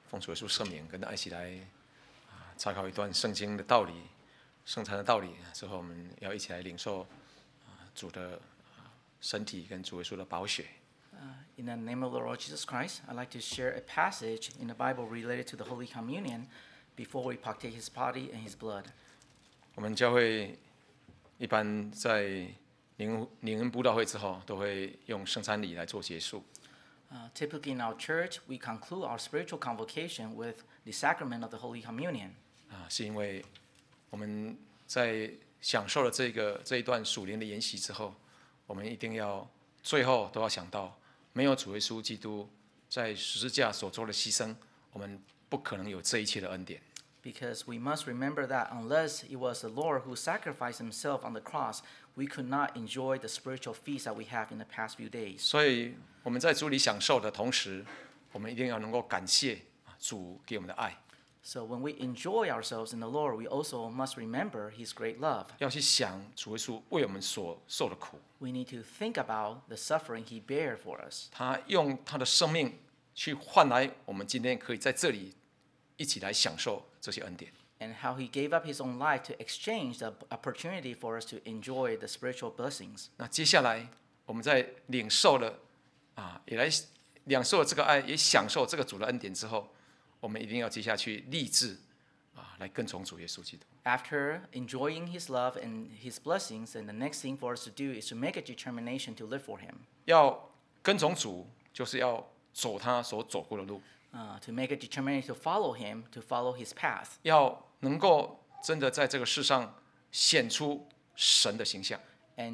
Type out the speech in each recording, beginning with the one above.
奉主耶稣圣名，跟大家一起来查考一段圣经的道理、圣餐的道理。之后，我们要一起来领受主的身体跟主耶稣的宝血。 In the name of the Lord Jesus Christ, I'd like to share a passage in the Bible related to the Holy Communion before we partake His body and His blood. 我们教会一般在领恩布道会之后，都会用圣餐礼来做结束。 Typically in our church, we conclude our spiritual convocation with the sacrament of the Holy Communion. 是因为我们在享受了这一段属灵的研习之后，我们一定要最后都要想到，没有主耶稣基督在十字架所做的牺牲，我们不可能有这一切的恩典。 Because we must remember that unless it was the Lord who sacrificed Himself on the cross, we could not enjoy the spiritual feast that we have in the past few days. 所以我们在主里享受的同时，我们一定要能够感谢主给我们的爱。 So when we enjoy ourselves in the Lord, we also must remember His great love. 要去想主耶稣为我们所受的苦。 We need to think about the suffering He bare for us. 他用他的生命去换来我们今天可以在这里一起来享受这些恩典。 And how He gave up His own life to exchange the opportunity for us to enjoy the spiritual blessings. 那接下来我们在领受了也来领受了这个爱，也享受这个主的恩典之后，我们一定要接下去立志来跟从主耶稣基督。 After enjoying His love and His blessings, and the next thing for us to do is to make a determination to live for Him. 要跟从主，就是要走他所走过的路。 To make a determination to follow Him, to follow His path. 要能够真的在这个世上显出神的形象。 And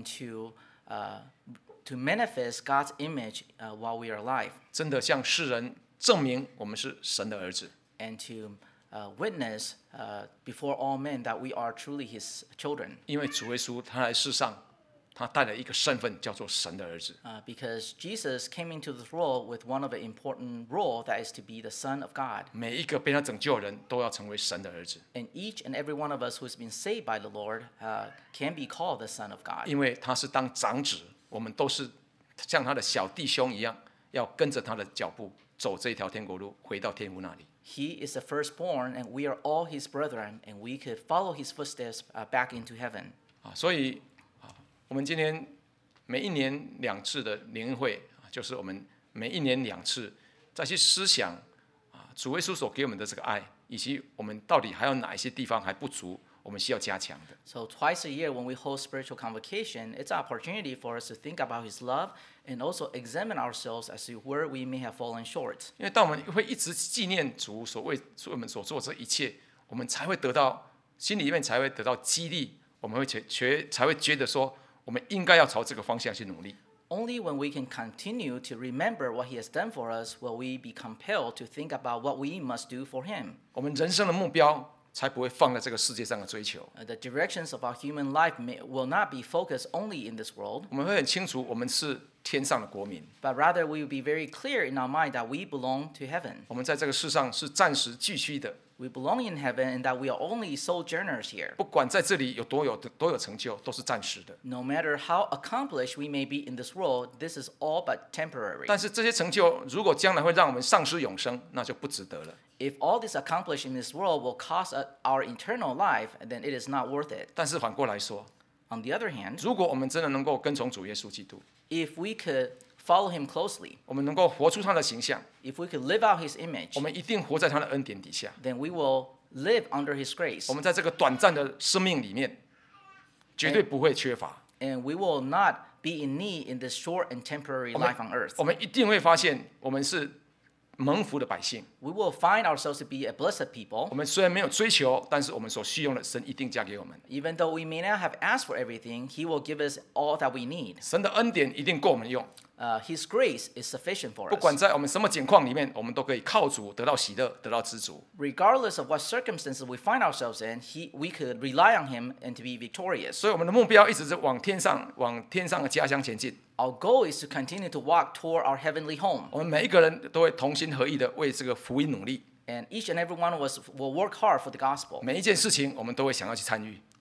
to manifest God's image while we are alive. 真的向世人证明我们是神的儿子。 And to witness before all men that we are truly His children. 因为主耶稣他来世上，他带了一个身份叫做神的儿子。 Because Jesus came into this world with one of the important role that is to be the Son of God. 每一个被他拯救的人都要成为神的儿子。 And each and every one of us who's been saved by the Lord can be called the Son of God. 因为他是当长子，我们都是像他的小弟兄一样，要跟着他的脚步走这一条天国路，回到天父那里。 He is the firstborn, and we are all His brethren, and we could follow His footsteps back into heaven. 所以我们今天每一年2次的灵恩会，就是我们每一年2次再去思想主耶稣所给我们的这个爱，以及我们到底还有哪一些地方还不足，我们需要加强的。 So twice a year when we hold spiritual convocation, it's an opportunity for us to think about His love and also examine ourselves as to where we may have fallen short. 因为当我们会一直纪念主所为我们所做这一切，我们才会得到心里面才会得到激励，我们才会觉得说，我们应该要朝这个方向去努力。 Only when we can continue to remember what He has done for us will we be compelled to think about what we must do for Him. 我们人生的目标才不会放在这个世界上的追求。 The directions of our human life will not be focused only in this world. 我们会很清楚，我们是天上的国民。 But rather we will be very clear in our mind that we belong to heaven. 我们在这个世上是暂时寄居的。 We belong in heaven and that we are only sojourners here. 不管在这里有多有成就，都是暂时的。 No matter how accomplished we may be in this world, this is all but temporary. 但是这些成就如果将来会让我们丧失永生，那就不值得了。 If all this accomplished in this world will cost our eternal life, then it is not worth it. 但是反过来说， On the other hand, 如果我们真的能够跟从主耶稣基督， if we could follow Him closely, 我们能够活出他的形象， if we could live out His image, 我们一定活在他的恩典底下。 then we will live under His grace. 我们在这个短暂的生命里面，绝对不会缺乏。 And we will not be in need in this short and temporary life on earth. 我们一定会发现，我们是蒙福的百姓。 We will find ourselves to be a blessed people. 我们虽然没有追求，但是我们所需用的，神一定加给我们。 Even though we may not have asked for everything, He will give us all that we need. 神的恩典一定够我们用。 His grace is sufficient for 不管 us. 在我们什么境况里面，我们都可以靠主得到喜乐，得到知足。 Regardless of what circumstances we find ourselves in, we could rely on Him and to be victorious. 所以我们的目标一直是往天上的家乡前进。 Our goal is to continue to walk toward our heavenly home. 我们每一个人都会同心合意的为这个福音努力。 And each and every one of us will work hard for the gospel. 每一件事情，我们都会想要去参与。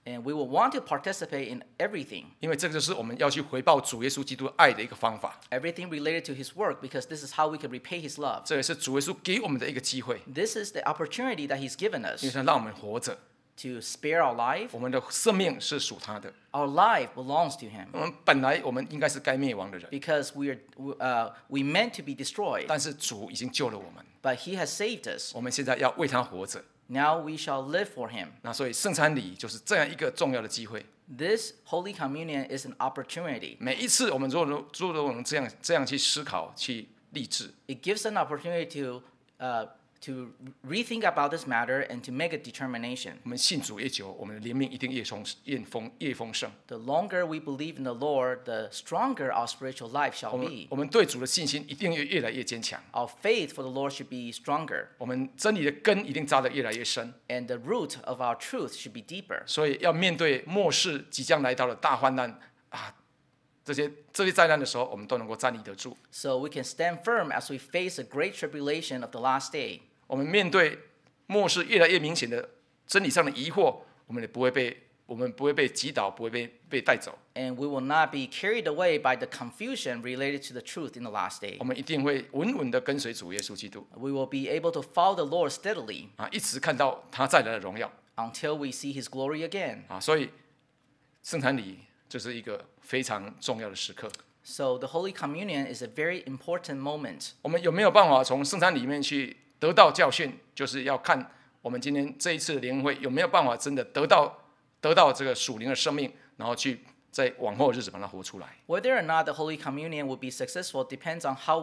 And we will want to participate in everything, 因为这个就是我们要去回报主耶稣基督爱的一个方法。 everything related to his work, because this is how we can repay his love. 这也是主耶稣给我们的一个机会， This is the opportunity that he's given 因为 us 他让我们活着， to spare our life. 我们的生命是属他的。 Our life belongs to him 我们应该是该灭亡的人， because we meant to be destroyed, 但是主已经救了我们， but he has saved us. 我们现在要为他活着。 Now we shall live for him. 那所以圣餐礼就是这样一个重要的机会。 This Holy Communion is an opportunity. 每一次我们如果能这样去思考、去立志， It gives an opportunity to rethink about this matter and to make a determination. 我们信主越久，我们的灵命一定越丰盛。 The longer we believe in the Lord, the stronger our spiritual life shall be. 我们对主的信心一定越来越坚强。 Our faith for the Lord should be stronger, 我们真理的根一定扎得越来越深。 and the root of our truth should be deeper. 所以要面对末世即将来到的大患难啊，这些灾难的时候，我们都能够站立得住。 So we can stand firm as we face the great tribulation of the last day. 我们面对末世越来越明显的真理上的疑惑，我们不会被击倒，不会被带走。 And we will not be carried away by the confusion related to the truth in the last day. 我们一定会稳稳的跟随主耶稣基督 We will be able to follow the Lord steadily 啊，一直看到他再来的荣耀 until we see his glory again. 啊。所以圣餐礼就是一个非常重要的时刻。 So the Holy Communion is a very important moment. 我们有没有办法从圣餐里面去得到教训？就是要看我们今天这一次的联会有没有办法真的得到这个属灵的生命，然后去在往后的日子把它活出来。 Whether or not the Holy Communion will be successful depends on how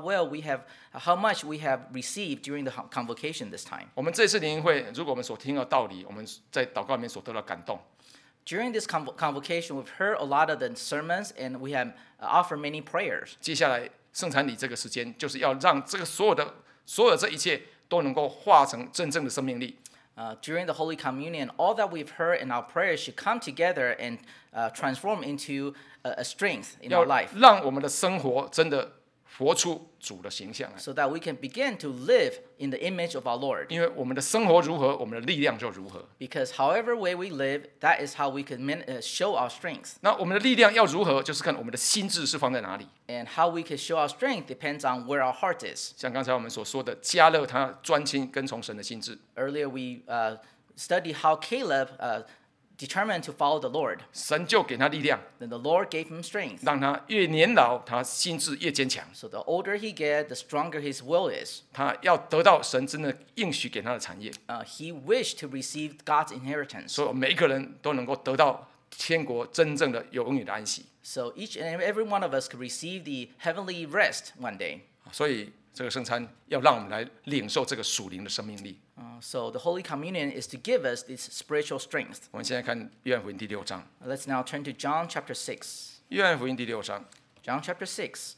much we have received during the convocation this time. 我们这次联会，如果我们所听到道理，我们在祷告里面所得到感动， During this convocation, we've heard a lot of the sermons and we have offered many prayers. 接下来圣餐礼这个时间，就是要让这个所有这一切都能够化成真正的生命力。 During the Holy Communion, all that we've heard in our prayers should come together and transform into a strength in 要 our life, 让我们的生活真的活出主的形象来。 so that we can begin to live in the image of our Lord. 因为我们的生活如何，我们的力量就如何。 Because however way we live, that is how we can show our strength. 那我们的力量要如何，就是看我们的心智是放在哪里。 And how we can show our strength depends on where our heart is. 像刚才我们所说的，迦勒他专心跟从神的心智， Earlier, we studied how Caleb determined to follow the Lord. 神就给他力量， Then the Lord gave him strength. 让他越年老，他心智越坚强。 So the older he gets, the stronger his will is. 他要得到神真的应许给他的产业， He wished to receive God's inheritance. 所以每一个人都能够得到天国真正的永远的安息。 So each and every one of us could receive the heavenly rest one day. 所以这个圣餐要让我们来领受这个属灵的生命力。 So the Holy Communion is to give us this spiritual strength. 我们现在看约翰福音第6章， Let's now turn to John chapter 6. 约翰福音第6章， John chapter 6.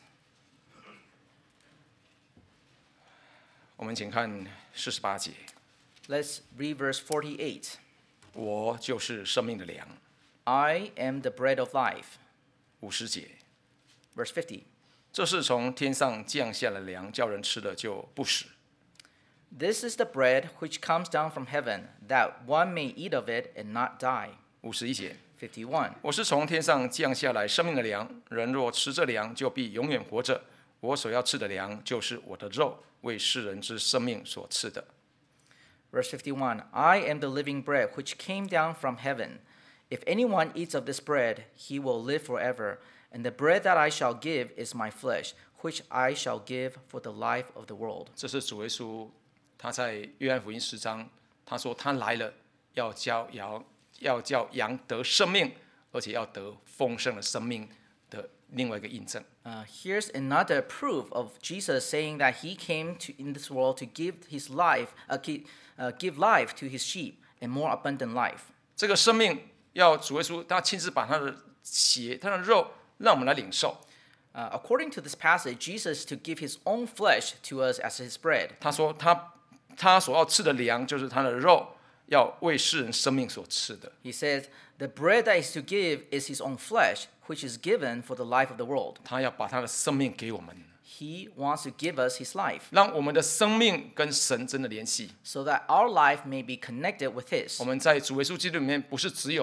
我们请看48节。 Let's read verse 48. 我就是生命的粮。 I am the bread of life. 50节， Verse 50. 这是从天上降下的粮，叫人吃了就不死。 This is the bread which comes down from heaven, that one may eat of it and not die. 51节， 51. 我是从天上降下来生命的粮，人若吃这粮，就必永远活着。我所要吃的粮，就是我的肉，为世人之生命所赐的。 Verse 51. I am the living bread which came down from heaven. If anyone eats of this bread, he will live forever. And the bread that I shall give is my flesh, which I shall give for the life of the world. 这是主耶稣他在约翰福音10章，他说他来了，要叫羊得生命，而且要得丰盛的生命的另外一个印证。 Here's another proof of Jesus saying that he came in this world to give his life, give life to his sheep and more abundant life. 这个生命要主耶稣他亲自把他的血、他的肉让我们来领受。 According to this passage, Jesus to give his own flesh to us as his bread. 他说他所要吃的粮就是他的肉，要为世人生命所吃的。 He says, the bread that is to give is his own flesh, which is given for the life of the world. 他要把他的生命给我们， He wants to give us his life 让我们的生命跟神真的联系。 so that our life may be connected with his. 我们在主耶稣基督里面，不是只有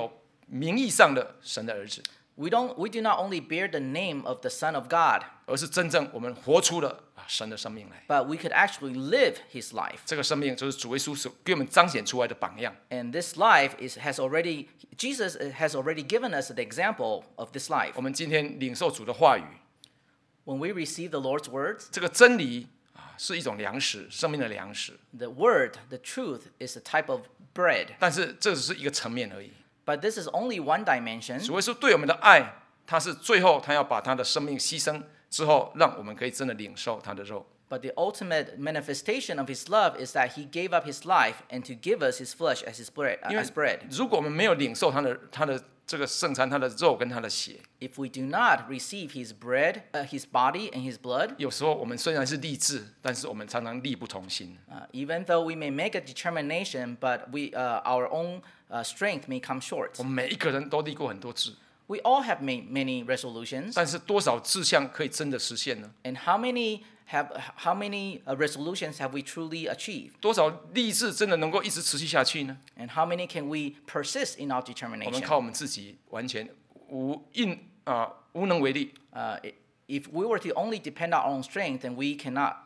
名义上的神的儿子， We do not only bear the name of the Son of God, 而是真正我们活出了神的生命来。 but we could actually live his life. 这个生命就是主耶稣所给我们彰显出来的榜样。 And this life Jesus has already given us the example of this life. 我们今天领受主的话语， When we receive the Lord's words, 这个真理是一种粮食，生命的粮食。 the word, the truth, is a type of bread. 但是这只是一个层面而已。 But this is only one dimension. 主耶稣对我们的爱，他是最后他要把他的生命牺牲之后，让我们可以真的领受他的肉。 But the ultimate manifestation of his love is that he gave up his life and to give us his flesh as his bread. 因为 As bread. 如果我们没有领受他的这个圣餐，他的肉跟他的血， If we do not receive his bread, his body and his blood, 有时候我们虽然是立志，但是我们常常力不从心。 even though we may make a determination, but our own strength may come short. 我们每一个人都立过很多志， We all have made many resolutions, 但是多少志向可以真的实现呢？ and how many resolutions have we truly achieved? 多少立志真的能够一直持续下去呢？ And how many can we persist in our 我们 determination? 靠我们自己完全无能为力。 If we were to only depend on our own strength, then we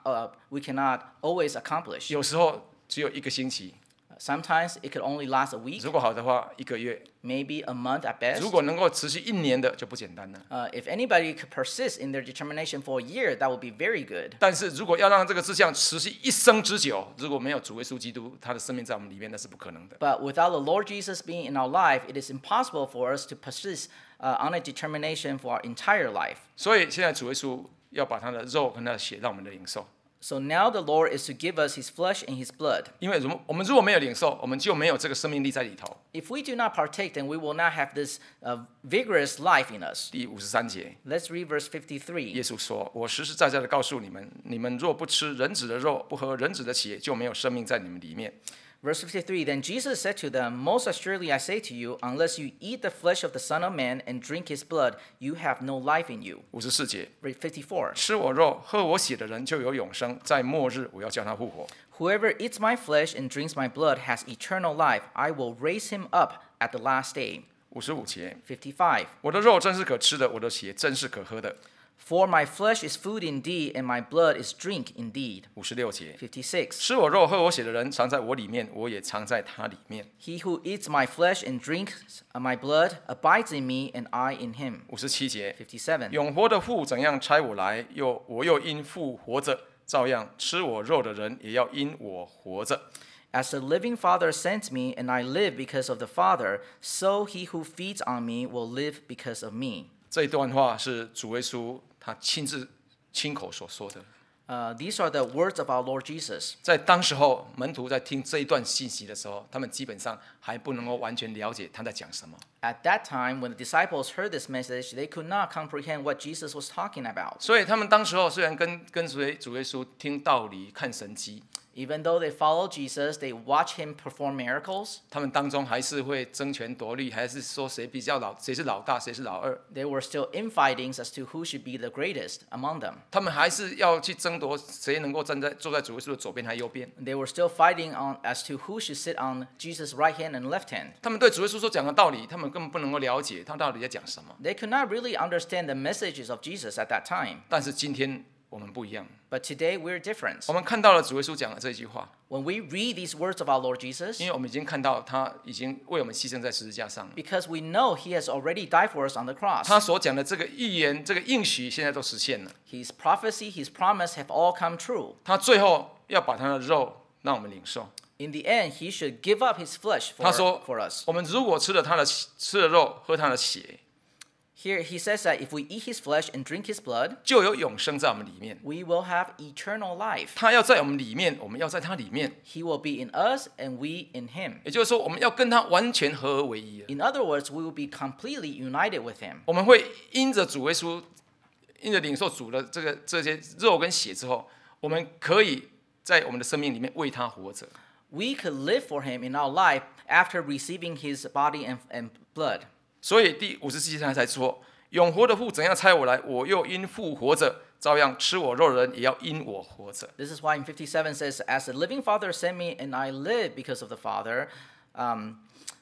cannot always accomplish. 有时候只有一个星期， Sometimes it could only last a week, 如果好的话，一个月； maybe a month at best. 如果能够持续1年的，就不简单了。 If anybody could persist in their determination for a year, that would be very good. 但是如果要让这个志向持续一生之久，如果没有主耶稣基督他的生命在我们里面，那是不可能的。 But without the Lord Jesus being in our life, it is impossible for us to persist on a determination for our entire life. 所以现在主耶稣要把他的肉跟他的血让我们的领受， So now the Lord is to give us his flesh and his blood. 因为我们如果没有领受，我们就没有这个生命力在里头。 If we do not partake, then we will not have this vigorous life in us. 第53节， Let's read verse 53. 耶稣说：“我实实在在的告诉你们，你们若不吃人子的肉，不喝人子的血，就没有生命在你们里面。” Verse 53, Then Jesus said to them, Most assuredly I say to you, unless you eat the flesh of the Son of Man and drink his blood, you have no life in you. 54节， Verse 54, 吃我肉、喝我血的人就有永生，在末日我要叫他复活。 Whoever eats my flesh and drinks my blood has eternal life. I will raise him up at the last day. 55节， 55, 我的肉真是可吃的，我的血真是可喝的。 For my flesh is food indeed, and my blood is drink indeed. 56节， 56, 吃我肉、喝我血的人藏在我里面，我也藏在他里面。 He who eats my flesh and drinks my blood abides in me, and I in him. 57节， 57, 永活的父怎样差我来，我又因父活着，照样吃我肉的人也要因我活着。 As the living Father sent me, and I live because of the Father, so he who feeds on me will live because of me. 这一段话是主耶稣他亲口所说的。 These are the words of our Lord Jesus. 在当时候，门徒在听这一段信息的时候，他们基本上还不能够完全了解他在讲什么。 At that time, when the disciples heard this message, they could not comprehend what Jesus was talking about. 所以他们当时候虽然跟随主耶稣听道理、看神迹， Even though they followed Jesus, they watched him perform miracles. 他们当中还是会争权夺利，还是说谁比较老，谁是老大，谁是老二。 There were still infightings as to who should be the greatest among them. 他们还是要去争夺谁能够坐在主耶稣的左边还右边。 They were still fighting as to who should sit on Jesus' right hand and left hand. 他们对主耶稣所讲的道理，他们根本不能够了解他到底在讲什么。 They could not really understand the messages of Jesus at that time. 但是今天我们不一样， But today we're different. 我们看到了主耶稣讲的这句话， When we read these words of our Lord Jesus, 因为我们已经看到他已经为我们牺牲在十字架上， because we know he has already died for us on the cross. 他所讲的这个预言、这个应许，现在都实现了。 His prophecy, his promise have all come true. 他最后要把他的肉让我们领受。 In the end, he should give up his flesh 他说 for us.：“ 我们如果吃了肉，喝他的血， Here he says that if we eat his flesh and drink his blood, 就有永生在我们里面。 we will have eternal life. 他要在我们里面，我们要在他里面。 He will be in us and we in him. 也就是说，我们要跟他完全合而为一了。 In other words, we will be completely united with him. 我们会因着主耶稣，因着领受主的这些肉跟血之后，我们可以在我们的生命里面为他活着。 We could live for him in our life after receiving his body and blood. 所以第57节才说：“永活的父怎样差我来，我又因父活着，照样吃我肉的人也要因我活着。” This is why in 57 says, As the living Father sent me and I live because of the Father,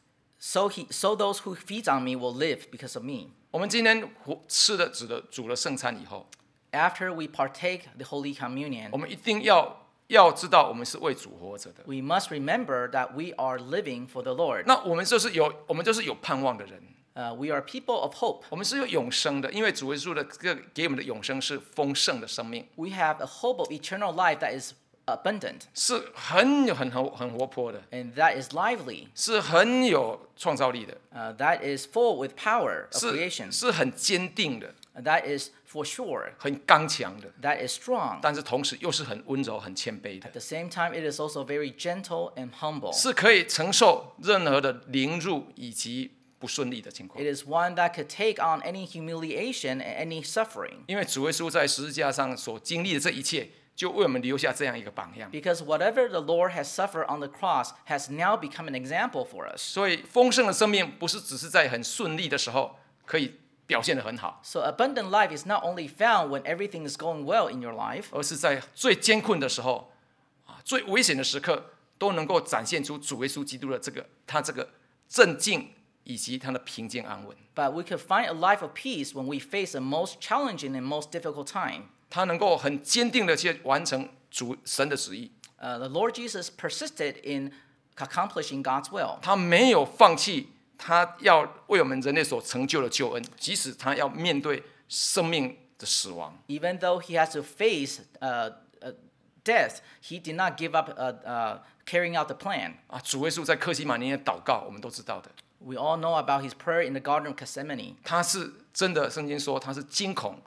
So those who feed on me will live because of me. 我们今天吃的主了圣餐以后， After we partake the Holy Communion, 我们一定要知道我们是为主活着的。 we must remember that we are living for the Lord. 那我们就是有盼望的人， We are people of hope. 我们是有永生的，因为主耶稣的这个给我们的永生是丰盛的生命， We have a hope of eternal life that is abundant 是很活泼的， and that is lively, 是很有创造力的， that is full with power of 是 creation, 是很坚定的， that is for sure, 很刚强的， that is strong. 但是同时又是很温柔、很谦卑的 At，the same time, it is also very gentle and humble. 是可以承受任何的凌辱以及不顺利的情况 It。is one that could take on any humiliation and any suffering. 因为主耶稣在十字架上所经历的这一切，就为我们留下这样一个榜样。 Because whatever the Lord has suffered on the cross has now become an example for us. 所以丰盛的生命不是只是在很顺利的时候可以表现得很好， So abundant life is not only found when everything is going well in your life, 而是在最艰困的时候最危险的时刻，都能够展现出主耶稣基督的他这个镇静以及他的平静安稳。 but we could find a life of peace when we face the most challenging and most difficult time. 他能够很坚定的去完成神的旨意， The Lord Jesus persisted in accomplishing God's will. 他没有放弃他要为我们人类所成就的救恩，即使他要面对生命的死亡。 Even though he has to face death, he did not give up carrying out the plan. 主耶稣在克西马尼的祷告，我们都知道的， We all know about his prayer in the Garden of Gethsemane. 他是真的，圣经说他是惊恐、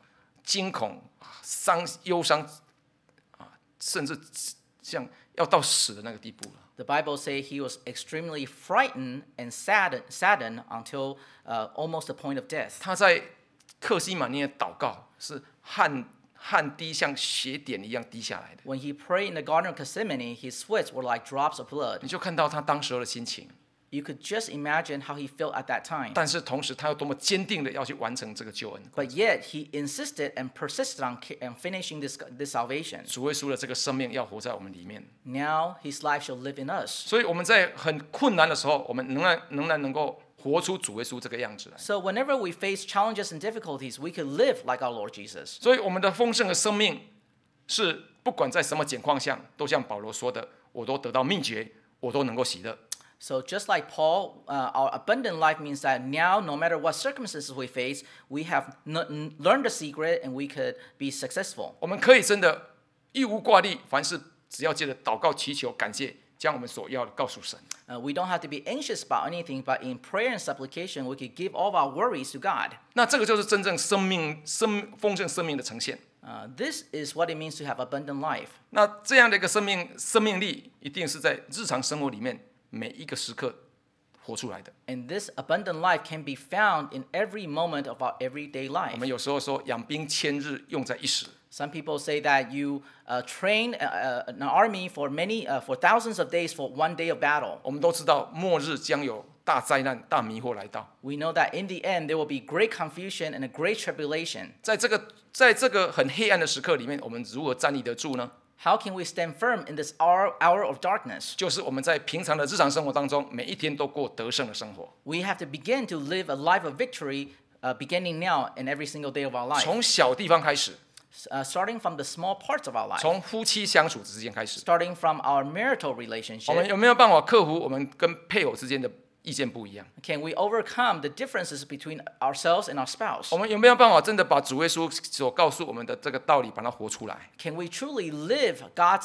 忧伤甚至像要到死的那个地步了。 The Bible says he was extremely frightened and saddened until almost the point of death. 他在克西马尼的祷告是汗滴像血点一样滴下来的， When he prayed in the Garden of Gethsemane, his sweats were like drops of blood. 你就看到他当时候的心情。 You could just imagine how he felt at that time. 但是同时，他又多么坚定的要去完成这个救恩。 But yet he insisted and persisted on finishing this salvation. 主耶稣的这个生命要活在我们里面， Now his life shall live in us. 所以我们在很困难的时候，我们仍然能够活出主耶稣这个样子来。 So whenever we face challenges and difficulties, we could live like our Lord Jesus. 所以我们的丰盛的生命是不管在什么情况下，都像保罗说的，我都得到秘诀，我都能够喜乐。 So just like Paul, our abundant life means that now, no matter what circumstances we face, we have learned the secret and we could be successful. 我们可以真的一无挂虑，凡事只要借着祷告、祈求、感谢，将我们所要的告诉神。 We don't have to be anxious about anything, but in prayer and supplication, we could give all of our worries to God. 那这个就是真正丰盛生命的呈现。 This is what it means to have abundant life. 那这样的一个生命力，一定是在日常生活里面每一个时刻活出来的。 And this abundant life can be found in every moment of our everyday 我 life. 们有时候说养兵千日，用在一时。 Some people say that you train an army for thousands of days for one day of battle. 我们都知道末日将有大灾难、大迷惑来到。 We know that in the end there will be great confusion and a great tribulation. 在这个很黑暗的时刻里面，我们如何站立得住呢？ How can we stand firm in this hour of darkness? 就是我们在平常的日常生活当中，每一天都过得胜的生活。 We have to begin to live a life of victory beginning now and every single day of our life. 从小地方开始， Starting from the small parts of our life. 从夫妻相处之间开始， Starting from our marital 我们 relationship. 有没有办法克服我们跟配偶之间的意见不一样？ Can we overcome the differences between ourselves and our spouse? 我们有没有办法真的把主耶稣所告诉我们的这个道理，把它活出来？ Can we truly live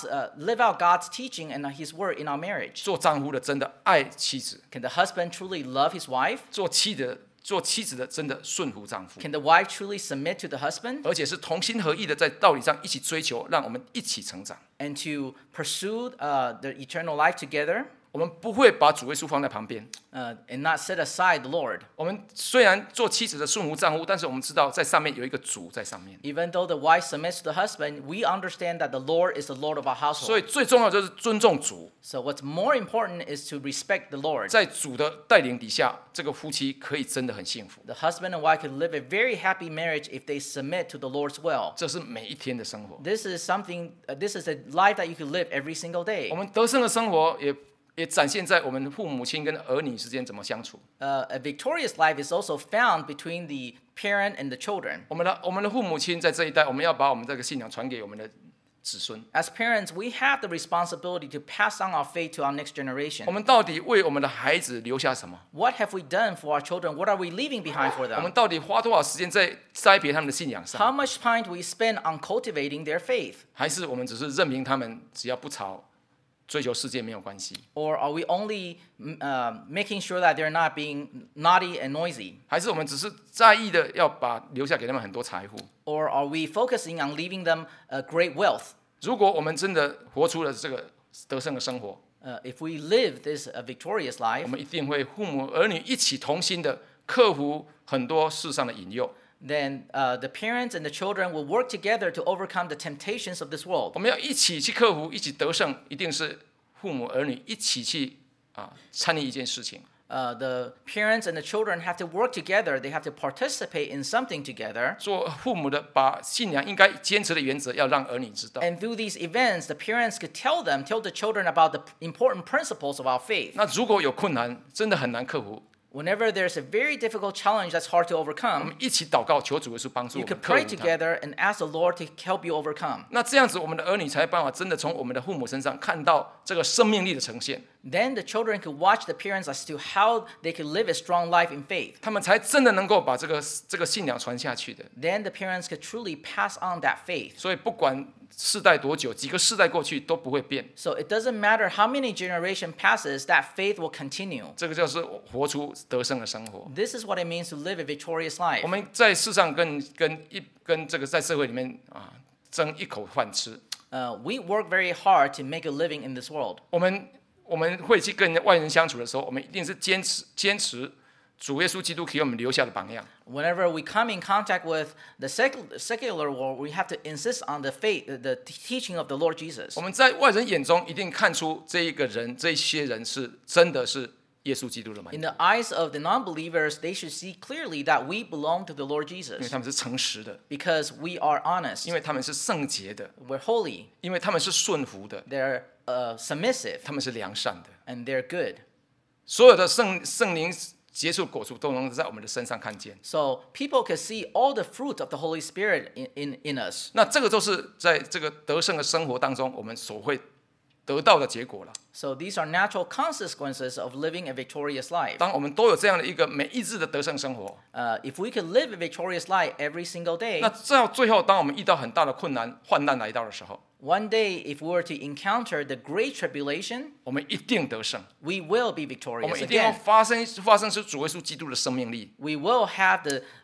out God's teaching and His word in our marriage? 做丈夫的真的爱妻子， Can the husband truly love his wife? 做妻子的真的顺服丈夫， Can the wife truly submit to the husband 而且是同心合意的在道理上一起追求，让我们一起成长。 and to pursue the eternal life together 我们不会把主耶稣放在旁边。 and not set aside the Lord? 我们虽然做妻子的顺服丈夫，但是我们知道在上面有一个主在上面。 Even though the wife submits to the husband, we understand that the Lord is the Lord of our 所以 household. 最重要的就是尊重主， So what's more important is to respect the Lord. 在主的带领底下，这个夫妻可以真的很幸福。 The husband and wife could live a very happy marriage if they submit to the Lord's will. 这是每一天的生活。 This is a life that you could live every single day. 我们得胜的生活也也展现在我们父母亲跟儿女之间怎么相处。 A victorious life is also found between the parent and the children. 我们的父母亲在这一代，我们要把我们这个信仰传给我们的子孙。 As parents, we have the responsibility to pass on our faith to our next 我 generation. 们到底为我们的孩子留下什么？ What have we done for our children? What are we leaving behind for 我们 them? 到底花多少时间在栽培他们的信仰 How 上？ much time do we spend on cultivating their faith? 还是我们只是任凭他们只要不吵，追求世界没有关系？ Or are we only making sure that they're not being naughty and noisy? 还是我们只是在意的要留下给他们很多财富？ Or are we focusing on leaving them great wealth? 如果我们真的活出了这个得胜的生活， If we live this victorious 我 life, 们一定会父母儿女一起同心的克服很多世上的引诱。 then the parents and the children will work together to overcome the temptations of this world. 我们要一起去克服，一起得胜，一定是父母儿女一起去参与一件事情。 The parents and the children have to work together. They have to participate in something together. 做父母的，把信仰应该坚持的原则要让儿女知道。 And through these events, the parents could tell the children about the important principles of our faith. 那如果有困难，真的很难克服， Whenever there's a very difficult challenge that's hard to 我 overcome, 们一起祷告，求主耶稣帮助 you 我 could 们克 pray 服它。 together and ask the Lord to help you overcome. 那这样子，我们的儿女才有办法真的从我们的父母身上看到这个生命力的呈现， Then the children could watch the parents as to how they could live a strong life in faith. 他们才真的能够把这个信仰传下去的。 Then the parents could truly pass on that faith. 所以不管世代多久，几个世代过去都不会变。 So it doesn't matter how many generation passes, that faith will continue. 这个就是活出得胜的生活。 This is what it means to live a victorious 我 life. 们在世上跟这个在社会里面争一口饭吃， We work very hard to make a living in this world. 我们会去跟外人相处的时候，我们一定是坚持主耶稣基督给我们留下的榜样。 Whenever we come in contact with the secular world, we have to insist on the faith, the teaching of the Lord Jesus. 我们在外人眼中一定看出这些人是真的是耶稣基督的门 In 徒， the eyes of the non-believers, they should see clearly that we belong to the Lord 因为 Jesus 他们是诚实的， because we are honest, 因为他们是圣洁的， we're holy, 因为他们是顺服的， they're submissive, 他们是良善的。 and they're good. 所有的圣灵结出果子都能在我们的身上看见。 So people can see all the fruit of the Holy Spirit in us. 那这个都是在这个得胜的生活当中，我们所会得到的结果了。 So these are natural consequences of living a victorious life. 当我们都有这样的一个每一日的得胜生活， If we could live a victorious life every single 那 day, 到最后，当我们遇到很大的困难、患难来到的时候， one day if we were to encounter the great tribulation, 我们一定得胜， we will be 我 victorious 们一定要 again. 发生出主耶稣基督的生命力。 We will have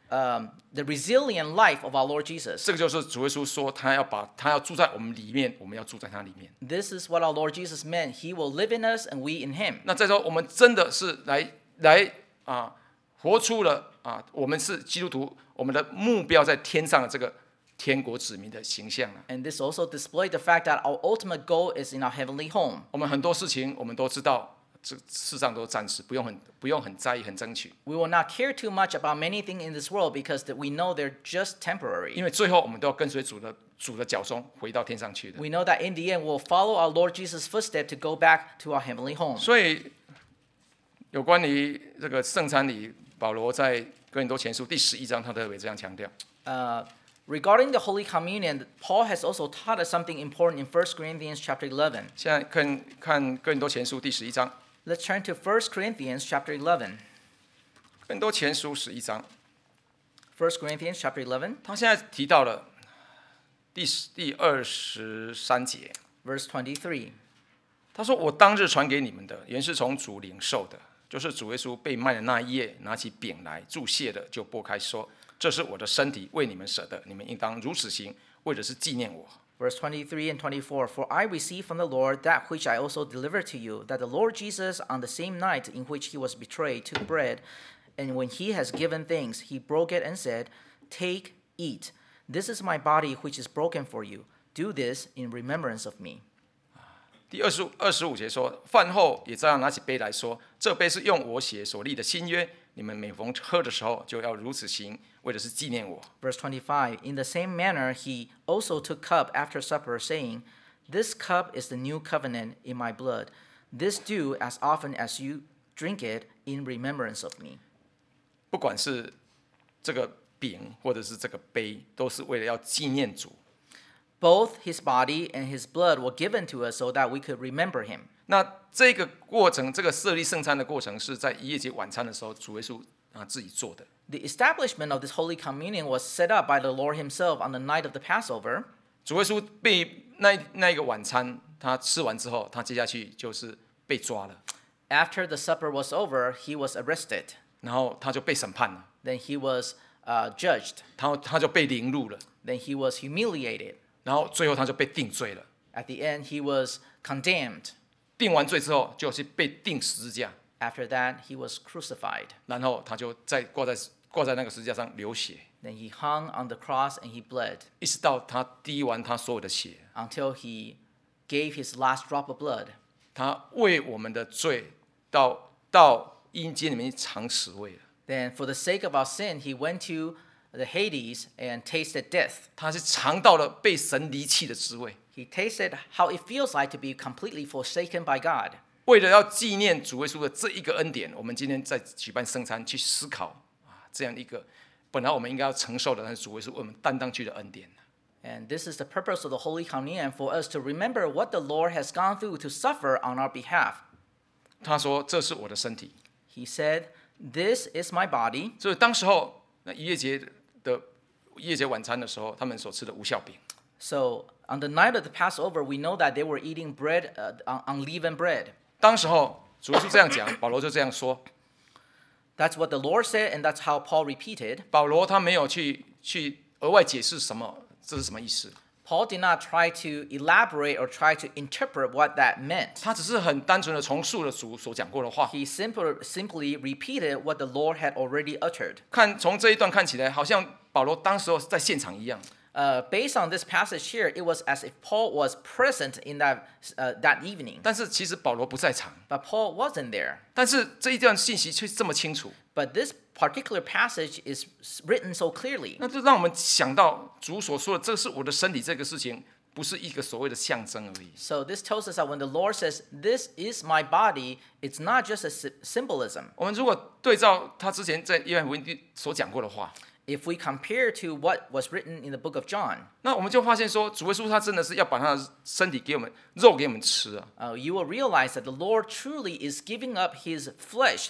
the resilient life of our Lord Jesus. 这个就是主耶稣说他要住在我们里面，我们要住在他里面。 This is what our Lord Jesus meant. He will live in us and we in him. 那再说，我们真的是来活出了我们是基督徒，我们的目标在天上的这个天国子民的形象了。 And this also displayed the fact that our ultimate goal is in our heavenly home. 我们很多事情我们都知道，这世上都暂时，不用很在意、很争取， We will not care too much about many things in this world because we know they're just 因 temporary. 为最后我们都要跟随主的脚中回到天上去的。 We know that in the end we'll follow our Lord Jesus' footsteps to go back to our heavenly home. 所以，有关于这个圣餐礼，保罗在哥林多前书第11章，他特别这样强调。 Regarding the Holy Communion, Paul has also taught us something important in 1 Corinthians chapter 11. 现在看哥林多前书第11章， Let's turn to 1 Corinthians chapter 11. 哥林多前书11章， 1 Corinthians chapter 11, 他现在提到了第23节， verse 23. 他说：“我当日传给你们的，原是从主领受的，就是主耶稣被卖的那一夜，拿起饼来祝谢了，就擘开说：这是我的身体，为你们舍的，你们应当如此行，为的是纪念我。” Verse 23 and 24, For I received from the Lord that which I also delivered to you, that the Lord Jesus, on the same night in which he was betrayed, took bread, and when he has given thanks, he broke it and said, Take, eat. This is my body which is broken for you. Do this in remembrance of me. 第25节说：“饭后也照样拿起杯来说，这杯是用我血所立的新约，你们每逢喝的时候，就要如此行，为的是纪念我。” Verse 25, In the same manner he also took cup after supper, saying, This cup is the new covenant in my blood. This do as often as you drink it in remembrance of me. 不管是这个饼或者是这个杯，都是为了要纪念主。 Both his body and his blood were given to us so that we could remember him. 那这个过程，这个设立圣餐的过程，是在逾越节晚餐的时候，主耶稣自己做的。 The establishment of this Holy Communion was set up by the Lord himself on the night of the Passover. 主耶稣被那一个晚餐他吃完之后，他接下去就是被抓了， After the supper was over, he was arrested. 然后他就被审判了， Then he was judged. 他就被凌辱了， Then he was humiliated. 然后最后他就被定罪了。 At the end, he was condemned. 定完罪之后，就是被钉十字架， After that, he was crucified. 然后他就挂在那个十字架上流血， Then he hung on the cross and he bled 一直到他滴完他所有的血， until he gave his last drop of blood. 他为我们的罪到阴间里面尝死味了。 Then, for the sake of our sin, he went to the Hades and tasted death. 他是尝到了被神离弃的滋味。 He tasted how it feels like to be completely forsaken by God. 为了要纪念主耶稣的这一个恩典，我们今天在举办圣餐，去思考这样一个本来我们应该要承受的，但是主耶稣为我们担当去的恩典。 And this is the purpose of the Holy Communion, for us to remember what the Lord has gone through to suffer on our behalf. 他说：“这是我的身体。 He said, "This is my body." ” 所以当时候那逾越节晚餐的时候，他们所吃的无酵饼， So, on the night of the Passover, we know that they were eating bread, unleavened bread. 当时候主耶稣这样讲，保罗就这样说。 That's what the Lord said, and that's how Paul repeated. 保罗他没有去额外解释什么，这是什么意思？ Paul did not try to elaborate or try to interpret what that meant. 他只是很单纯的重述了主所讲过的话。 He simply repeated what the Lord had already uttered. 从这一段看起来，好像保罗当时候在现场一样。 Based on this passage here, it was as if Paul was present in that evening. 但是其实保罗不在场， But Paul wasn't there. 但是这一段信息却这么清楚， But this particular passage is written so clearly. 那就让我们想到主所说的“这是我的身体”这个事情，不是一个所谓的象征而已。 So this tells us that when the Lord says, "This is my body," it's not just a symbolism. 我们如果对照他之前在约翰福音所讲过的话， If we compare to what was written in the book of John, 那我们就发现说，主耶稣他真的是要把他的身体给我们肉给我们吃啊。 you will realize that the Lord truly is giving up his flesh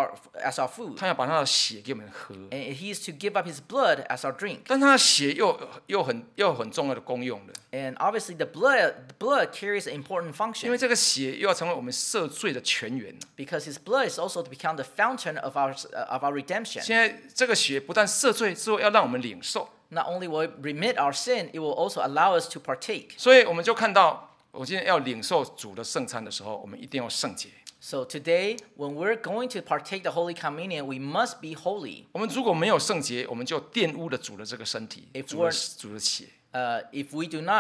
as our food. 他要把他的血给我们喝， And he is to give up his blood as our drink. 但他的血又很重要的功用的， And obviously the blood carries an important 因为 function 这个血又要成为我们赦罪的泉源。 because his blood is also to become the fountain of our redemption. 现在这个血不但赦罪之后，要让我们领受， Not only will it remit our sin, it will also allow us to partake. 所以我们就看到，我今天要领受主的圣餐的时候，我们一定要圣洁。 So today, when we're going to partake the Holy Communion, we must be holy. 我们如果没有圣洁，我们就玷污了主的这个身体， If 主的血。 If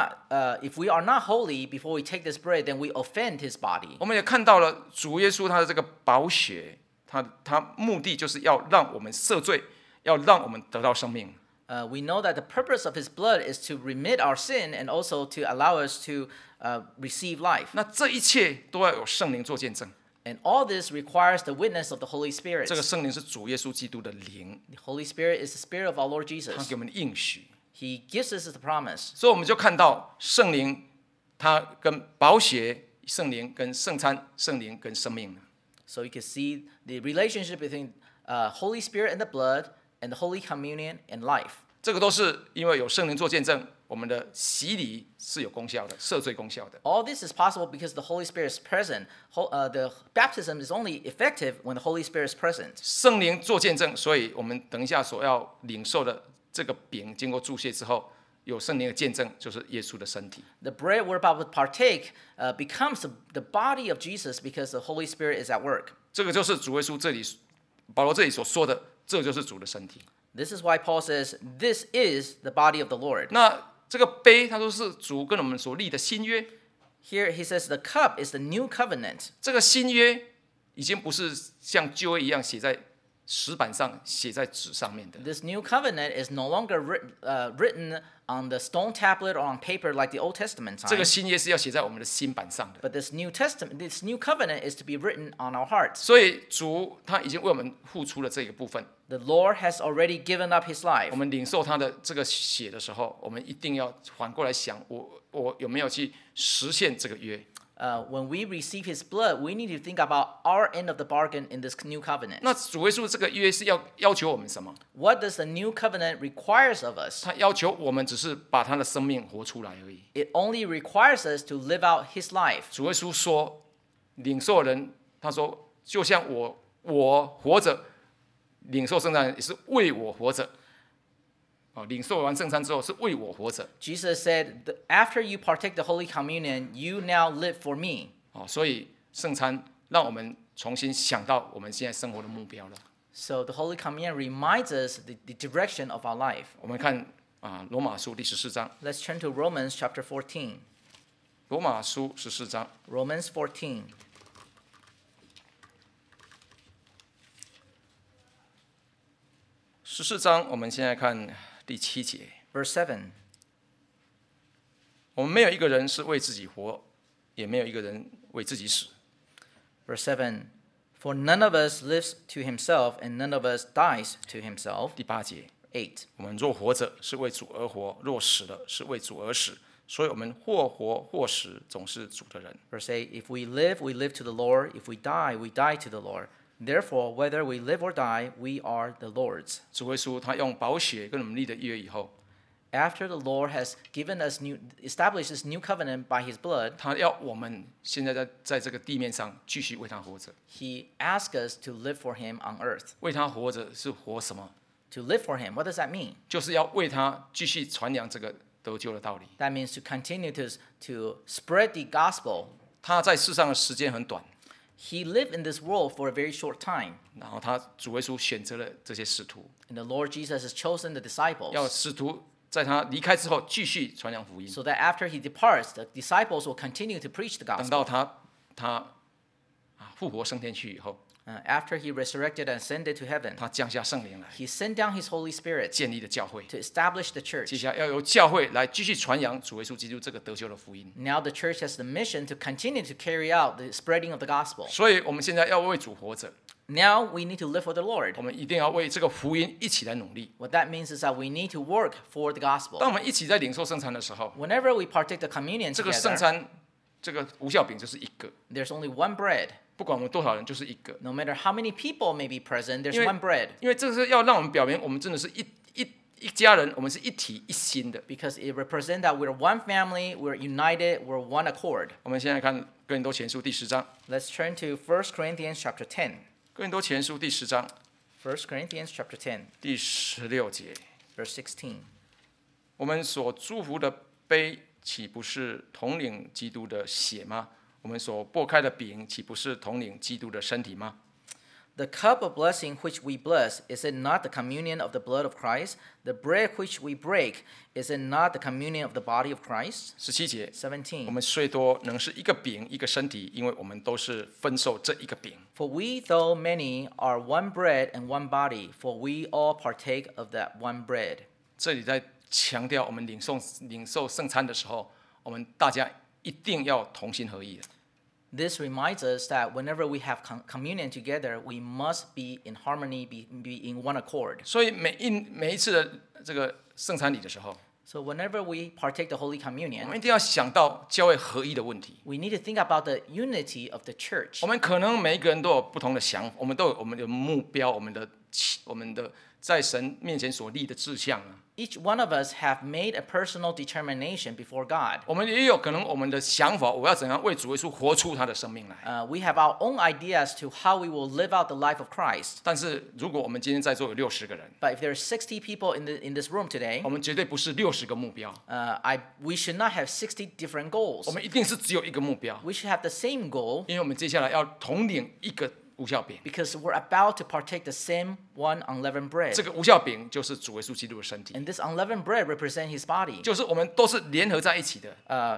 we are not holy before we take this bread, then we offend his body. 我们也看到了主耶稣他的这个宝血，他目的就是要让我们赦罪，要让我们得到生命。 We know that the purpose of his blood is to remit our sin and also to allow us to receive life. 那这一切都要有圣灵做见证。 And all this requires the witness of the Holy Spirit. 这个圣灵是主耶稣基督的灵， The Holy Spirit is the Spirit of our Lord 他 Jesus. 给我们的应许。 He gives us the promise. 所以我们就看到圣灵，他跟宝血、圣灵跟圣餐、圣灵跟生命。 So you can see the relationship between Holy Spirit and the blood and the Holy Communion and life. 这个都是因为有圣灵做见证，我们的洗礼是有功效的，赦罪功效的。 All this is possible because the Holy Spirit is present. The baptism is only effective when the Holy Spirit is present. 圣灵做见证，所以我们等一下所要领受的这个饼，经过注谢之后，有圣灵的见证，就是耶稣的身体。 The bread we're about to partake becomes the body of Jesus because the Holy Spirit is at work. 这个就是主耶稣这里保罗这里所说的，这就是主的身体。 This is why Paul says, "This is the body of the Lord." 那这个杯，他说是主跟我们所立的新约。 Here he says the cup is the new covenant. 这个新约已经不是像旧约一样写在石板上写在纸上面的。 This new covenant is no longer written on the stone tablet or on paper like the Old Testament 这个 time. 新约是要写在我们的心板上的。 But this new covenant is to be written on our hearts. 所以主他已经为我们付出了这个部分。 The Lord has already given up his life. 我们领受他的这个血的时候，我们一定要反过来想，我有没有去实现这个约？ When we receive his blood, we need to think about our end of the bargain in this new covenant. 那主耶稣这个约是要求我们什么？ What does the new covenant requires of us? 他要求我们只是把他的生命活出来而已。 It only requires us to live out his life. 主耶稣说，领受人，他说，就像我活着，领受圣餐人也是为我活着。领受完圣餐之后是为我活着。 Jesus said, after you partake the Holy Communion, you now live for me. 所以圣餐让我们重新想到我们现在生活的目标了。 So the Holy Communion reminds us the direction of our life. 我们看罗马书第14章。 Let's turn to Romans chapter 14. 罗马书14章。 Romans 14. 14章，我们现在看第7节。 Verse 7. 我们没有一个人是为自己活，也没有一个人为自己死。 Verse 7. For none of us lives to himself, and none of us dies to himself. 第8节， 8. 我们若活着，是为主而活；若死了，是为主而死。所以，我们或活或死，总是主的人。 Verse 8. If we live to the Lord. If we die to the Lord. Therefore, whether we live or die, we are the Lord's. 主耶稣他用宝血跟我们立的约以后， After the Lord has established this new covenant by his blood, 他要我们现在在这个地面上继续为他活着。 he asks us to live for him on earth. 为他活着是活什么？ To live for him, what does that mean? 就是要为他继续传扬这个得救的道理。 That means to continue to spread the gospel. 他在世上的时间很短， He lived in this world for a very short time. 然后主耶稣选择了这些使徒， And the Lord Jesus has chosen the disciples 要使徒在他离开之后继续传扬福音。 so that after he departs, the disciples will continue to preach the 等 gospel. 到他复活升天去以后， After he resurrected and ascended to heaven, 他降下圣灵来， he sent down his Holy Spirit 建立了教会。 to establish the 接 church. 下来要由教会来继续传扬主耶稣基督这个得救的福音。 Now the church has the mission to continue to carry out the spreading of the gospel. 所以我们现在要为主活着， Now we need to live for the Lord. 我们一定要为这个福音一起来努力。 What that means is that we need to work for the gospel. 当我们一起在领受圣餐的时候， Whenever we partake the communion 这个圣 together, 餐，这个无酵饼就是一个， there's only one bread. 不管我们多少人，就是一个。 No matter how many people may be present, there's 因为- one bread. 因为这是要让我们表明，我们真的是一家人，我们是一体一心的。 Because it represents that we're one family, we're united, we're one accord. 我们现在看哥林多前书第10章， Let's turn to 1 Corinthians chapter 10. 哥林多前书第10章 1 Corinthians chapter 10, 第16节， verse 16. 我们所祝福的杯，岂不是统领基督的血吗？我们所擘开的饼，岂不是统领基督的身体吗？ The cup of blessing which we bless, is it not the communion of the blood of Christ? The bread which we break, is it not the communion of the body of Christ? 17节，我 17. 们虽多，能是一个饼，一个身体，因为我们都是分受这一个饼。 For we, though many, are one bread and one body, for we all partake of that one bread. 这里在强调，我们领受圣餐的时候，我们大家一定要同心合意的。 This reminds us that whenever we have communion together, we must be in harmony, be in one accord. 所以每一次的这个圣餐礼的时候， So whenever we partake the Holy 我们 Communion, 一定要想到教会合一的问题。 we need to think about the unity of the church. 我们可能每一个人都有不同的想法，我们都有我们的目标，我们的在神面前所立的志向啊。 Each one of us have made a personal determination before God. 我们也有可能我们的想法，我要怎样为主耶稣活出他的生命来。 We have our own ideas to how we will live out the life of Christ. 但是如果我们今天在座有60个人， But if there are 60 people in this room today, 我们绝对不是60个目标， we should not have 60 different goals. 我们一定是只有一个目标， We should have the same goal 因为我们接下来要统领一个无酵饼。 because we're about to partake the same one unleavened bread. 这个无酵饼就是主耶稣基督的身体， And this unleavened bread represents his body. 就是我们都是联合在一起的。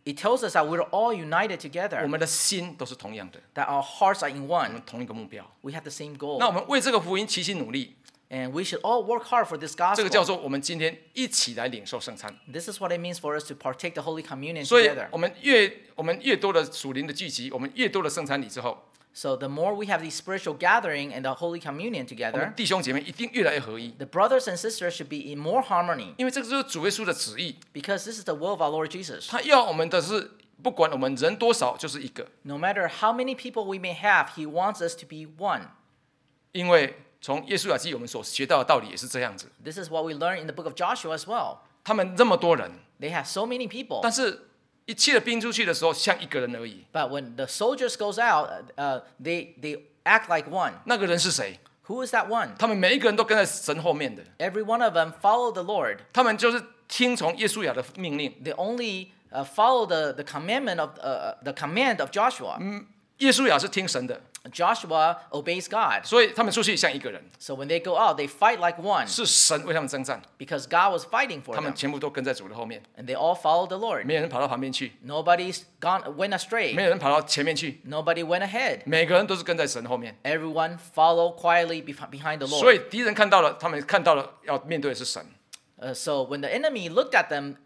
It tells us that we're all united 我 together, 们的心都是同样的， that our hearts are in 我 one. 们同一个目标。 We have the same 那我 goal. 们为这个福音齐心努力， And we should all work hard for this 这个叫 gospel. 做我们今天一起来领受圣餐。 This is what it means for us to partake the Holy Communion 所以 together. 我们越多的属灵的聚集，我们越多的圣餐礼之后， So the more we have these spiritual gathering and the Holy Communion 我们 together, 弟兄姐妹一定越来越合一， the brothers and sisters should be in more harmony 因为这个就是主耶稣的旨意， because this is the will of our Lord Jesus. 他要我们的是，不管我们人多少，就是一个。 No matter how many people we may have, He wants us to be one. 因为从耶稣亚记我们所学到的道理也是这样子， This is what we learn in the book of Joshua as well. 他们这么多人， They have so many people. 但是一切的兵出去的时候，像一个人而已。 But when the soldiers goes out, they act like one. 那个人是谁？ Who is that one? 他们每一个人都跟在神后面的， Every one of them follow the Lord. 他们就是听从耶稣亚的命令。 They only follow the commandment of the command of Joshua. 耶稣亚是听神的， Joshua obeys God. 所以他们出去像一个人， So when they go out, they fight like one 是神为他们征战， because God was fighting for 他们 them. 全部都跟在主的后面， And they all follow the Lord. 没有人跑到旁边去， Nobody's went 没 astray. 有人跑到前面去， Nobody went ahead. 每个人都是跟在神后面。 Everyone followed quietly behind the 所 Lord. 以敌人看到了，他们看到了要面对的是神， So when the enemy looked at them,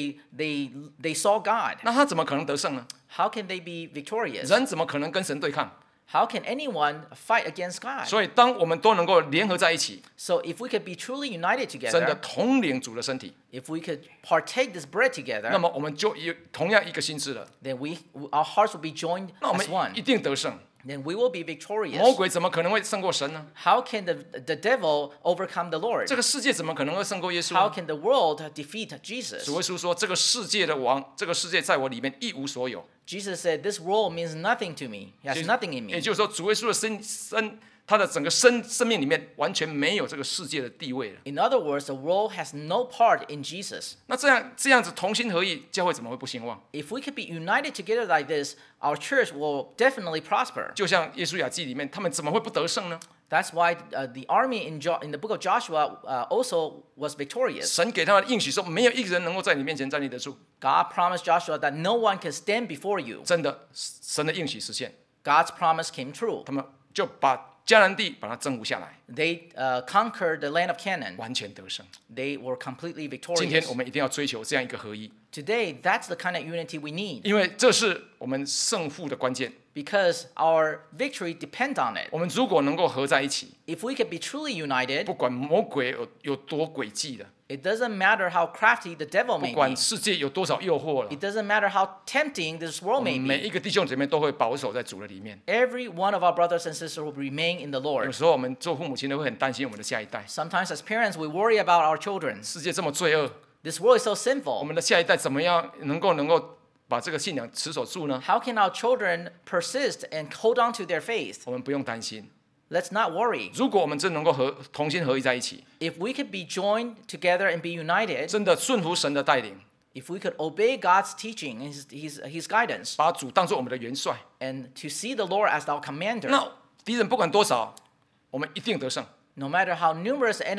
they saw God. 那他怎么可能得胜呢？ How can they be victorious? 人怎么可能跟神对抗？ How can anyone fight against God? 所以当我们都能够联合在一起， So if we could be truly united 真的 together, 统领主的身体， if we could partake this bread 那 together, 么我们就有同样一个心智了， then our hearts will be joined 那我 as 们一 one. 定得胜。 Then we will be 魔 victorious. 鬼怎么可能会胜过神呢？ How can the devil overcome the Lord? 这个世界怎么可能会胜过耶稣 How 呢？ can the world defeat Jesus? 主耶稣说：“这个世界的王，这个世界在我里面一无所有。 Jesus said, "This world means nothing to me. It has nothing in 也 me." 就是说，主耶稣的他的整个生命里面完全没有这个世界的地位了。 In other words, the world has no part in Jesus. 那这样子同心合意，教会怎么会不兴旺？ If we could be united together like this, our church will definitely prosper. 就像耶稣亚记里面，他们怎么会不得胜呢？ That's why the army in the book of Joshua also was victorious. 神给他们的应许说，没有一个人能够在你面前站立得住。 God promised Joshua that no one can stand before you. 真的，神的应许实现， God's promise came true. 他们就把迦南地把它征服下来， They conquered the land of Canaan. 完全得胜。 They were completely 今天 victorious. 我们一定要追求这样一个合一， Today, that's the kind of unity we need 因为这是我们胜负的关键。 because our victory depends on it. 我们如果能够合在一起， If we could be truly united, 不管魔鬼有多诡计的， it doesn't matter how crafty the devil 不 may 管 be. 世界有多少诱惑了， It doesn't matter how tempting this 我 world 们 may 每 be. 一个弟兄姐妹都会保守在主的里面。 Every one of our brothers and sisters will remain in the 有 Lord. 时候我们做父母亲的会很担心我们的下一代， Sometimes as parents, we worry about our children. 世界这么罪恶， This world is so 我 sinful. 们的下一代怎么样能够把这个信仰持守住呢？ How can our children persist and hold on to their faith? 我们不用担心。 Let's not worry. 如果我们真能够同心合一在一起， If we could be joined together and be united, 真的顺服神的带领， if we could obey God's teaching and his guidance, 把主当作我们的元帅， and to see the Lord as our commander, 那敌人不管多少，我们一定得胜。 no matter how numerous the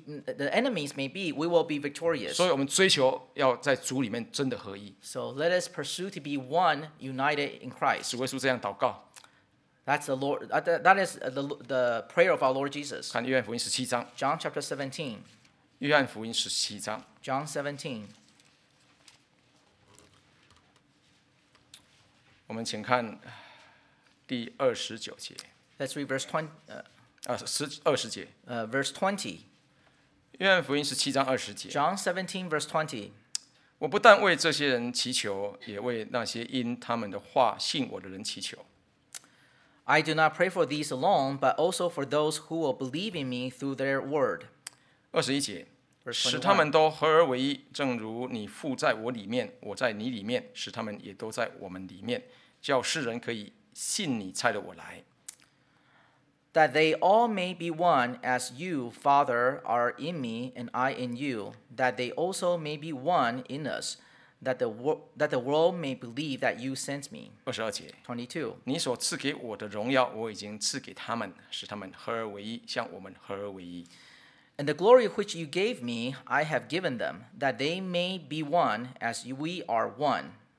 enemies may be, we will be victorious. 所以，我们追求要在主里面真的合一。 So let us pursue to be one, united in Christ. 主耶稣这样祷告， That's the Lord. That is the prayer of our Lord Jesus. 看约翰福音17章， John chapter 17. 约翰福音17章， John 17. 我们请看第29节， Let's read verse 20. 20节。 Verse 20. 约翰福音17章20节， John 17, verse 20. 我不但为这些人祈求，也为那些因他们的话信我的人祈求。 I do not pray for these alone, but also for those who will believe in me through their word. 21节， Verse 使 21. 他们都合而为一，正如你父在我里面，我在你里面，使他们也都在我们里面，叫世人可以信你差了我来。 That they all may be one, as you, Father, are in me, and I in you, that they also may be one in us, that the world may believe that you sent me. 22节， 22. 你所赐给我的荣耀，我已经赐给他们，使他们合而为一，像我们合而为一。 And the glory which you gave me, I have given them, that they may be one, as we are one.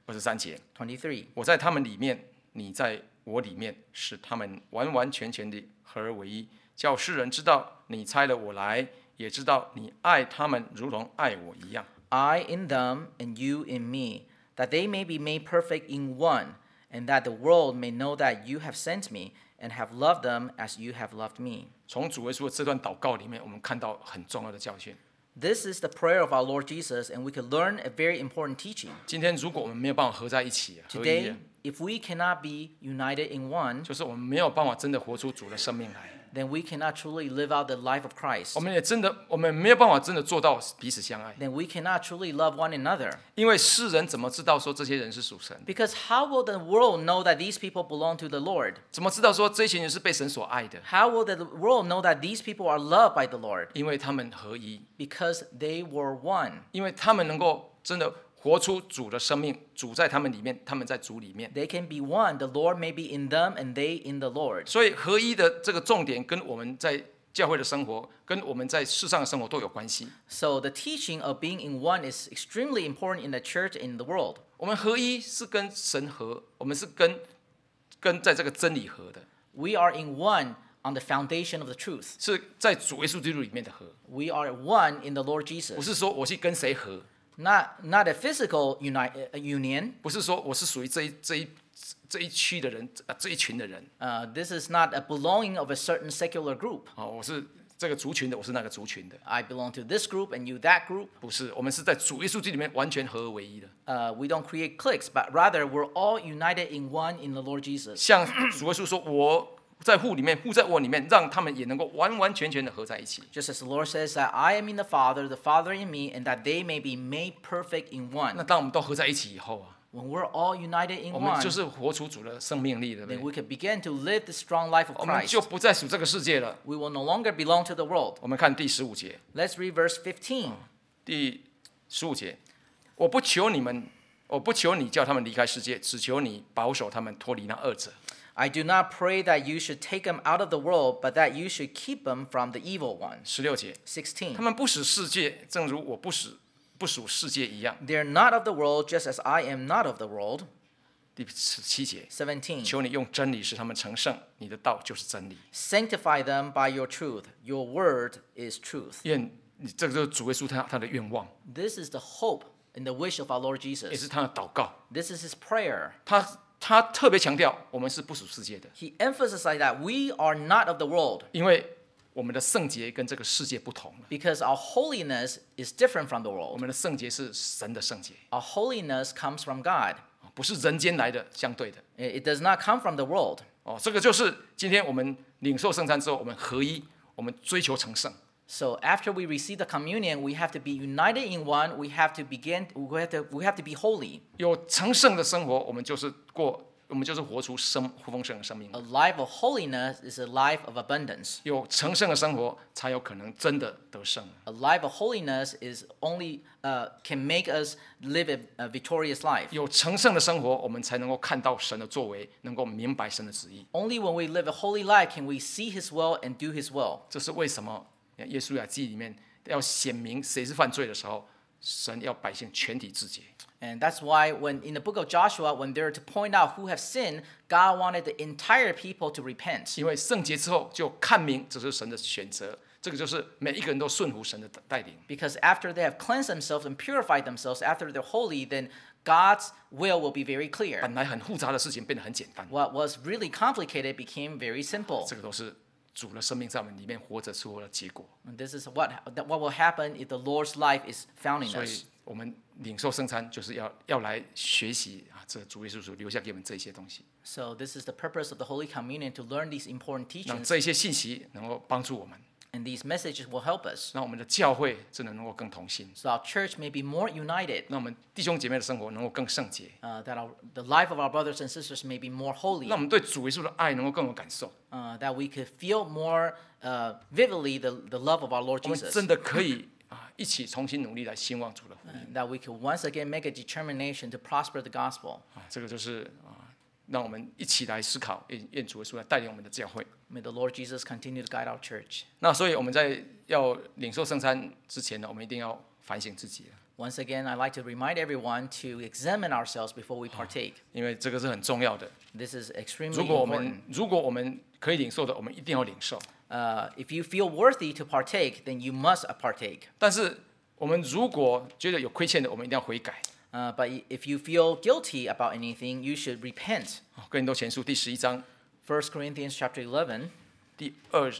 23节， 23. 我在他们里面，你在我里面，使他们完完全全的合而为一，叫世人知道你差了我来，也知道你爱他们如同爱我一样。 I in them and you in me, that they may be made perfect in one, and that the world may know that you have sent me and have loved them as you have loved me. 从主耶稣的这段祷告里面，我们看到很重要的教训。 This is the prayer of our Lord Jesus, and we can learn a very important teaching. 今天如果我们没有办法合在一起，合一 Today, if we cannot be united in one, 就是我们没有办法真的活出主的生命来。 then we cannot truly live out the life of Christ. 我们没有办法真的做到彼此相爱， Then we cannot truly love one another. 因为世人怎么知道说这些人是属神？ Because how will the world know that these people belong to the Lord? 怎么知道说这群人是被神所爱的？ How will the world know that these people are loved by the Lord? 因为他们合一， Because they were one. 因为他们能够真的活出主的生命，主在他们里面，他们在主里面。 They can be one. The Lord may be in them and they in the Lord. 所以合一的这个重点跟我们在教会的生活，跟我们在世上的生活都有关系。 So the teaching of being in one is extremely important in the church and in the world. 我们合一是跟神合，我们是跟在这个真理合的， We are in one on the foundation of the truth. 是在主耶稣基督里面的合， We are one in the Lord 不 Jesus. 是说我去跟谁合， Not a physical union. 不是说我是属于这一区的人，这一群的人 This is not a belonging of a certain secular group. 啊，我是这个族群的，我是那个族群的， I belong to this group and you that group. 不是，我们是在主耶稣基督里面完全合而为一的。 We don't create cliques, but rather we're all united in one in the Lord Jesus. 像主耶稣说，我在父里面，父在我里面，让他们也能够完完全全的合在一起。 Just as the Lord says that I am in the Father in me, and that they may be made perfect in 那 one. 当我们都合在一起以后啊， When we're all united in 我们 one, 就是活出主的生命力，对不 then 对？ we can begin to live the strong life of 我们 Christ. 就不再属这个世界了。 We will no longer belong to the world. 我们看第15节， Let's read verse 15. 第15节，我不求你叫他们离开世界，只求你保守他们脱离那恶者。 I do not pray that you should take them out of the world, but that you should keep them from the evil one. 16节， 16. 他们不属世界，正如我不属世界一样。 They're not of the world, just as I am not of the world. 第17节， 17. 求你用真理使他们成圣，你的道就是真理。 Sanctify them by your truth. Your word is truth. 愿你这个就是主耶稣他的愿望， This is the hope and the wish of our Lord 也是 Jesus. 他的祷告。 This is his prayer. 他特别强调，我们是不属世界的， He emphasized that we are not of the world 因为我们的圣洁跟这个世界不同了。 because our holiness is different from the 我 world. 们的圣洁是神的圣洁， Our holiness comes from God. 不是人间来的相对的。 It does not come from the world. 这个就是今天我们领受圣餐之后，我们合一，我们追求成圣。 So after we receive the communion, we have to be united in one. We have to be holy. 有成圣的生活，我们就是活出丰盛的生命 A。life of holiness is a life of abundance. 有成圣的生活，才有可能真的得胜。 A life of holiness is only can make us live a victorious life. 有成圣的生活，我们才能够看到神的作为，能够明白神的旨意。 Only when we live a holy life can we see His will and do His will. 这是为什么耶稣亚记里面要显明谁是犯罪的时候，神要百姓全体自洁。 And that's why when in the book of Joshua, when they're to point out who have sinned, God wanted the entire people to repent. 因为圣洁之后，就看明这是神的选择，这个就是每一个人都顺服神的带领。 Because after they have cleansed themselves and purified themselves, after they're holy, then God's will be very clear. 本来很复杂的事情变得很简单， What was really complicated became very simple. 这个都是主的生命在我们里面活着出的结果。 And this is what will happen if the Lord's life is found in 所 us. 以我们领受圣餐，就是要来学习这主耶稣所留下给我们这些东西， So this is the purpose of the Holy Communion, to learn these important 让 teachings, 这些信息能够帮助我们， and these messages will help us, 让我们的教会真的能够更同心， so our church may be more united, 让我们弟兄姐妹的生活能够更圣洁， that the life of our brothers and sisters may be more holy, 让我们对主耶稣的爱能够更有感受。 that we could feel more vividly the love of our Lord 我们 Jesus, 真的可以一起重新努力来兴旺主的福音。 that we could once again make a determination to prosper the gospel. 这个就是让我们一起来思考，愿主耶稣来带领我们的教会。 May the Lord Jesus continue to guide our church. 那所以我们在要领受圣餐之前呢，我们一定要反省自己。 Once again, I'd like to remind everyone to examine ourselves before we partake. 因为这个是很重要的。 This is extremely 如果 important. 我们可以领受的，我们一定要领受。 If you feel worthy to partake, then you must partake. 但是我们如果觉得有亏欠的，我们一定要悔改。 But if you feel guilty about anything, you should repent. 哥林多前书第11章 1 Corinthians chapter 11, 第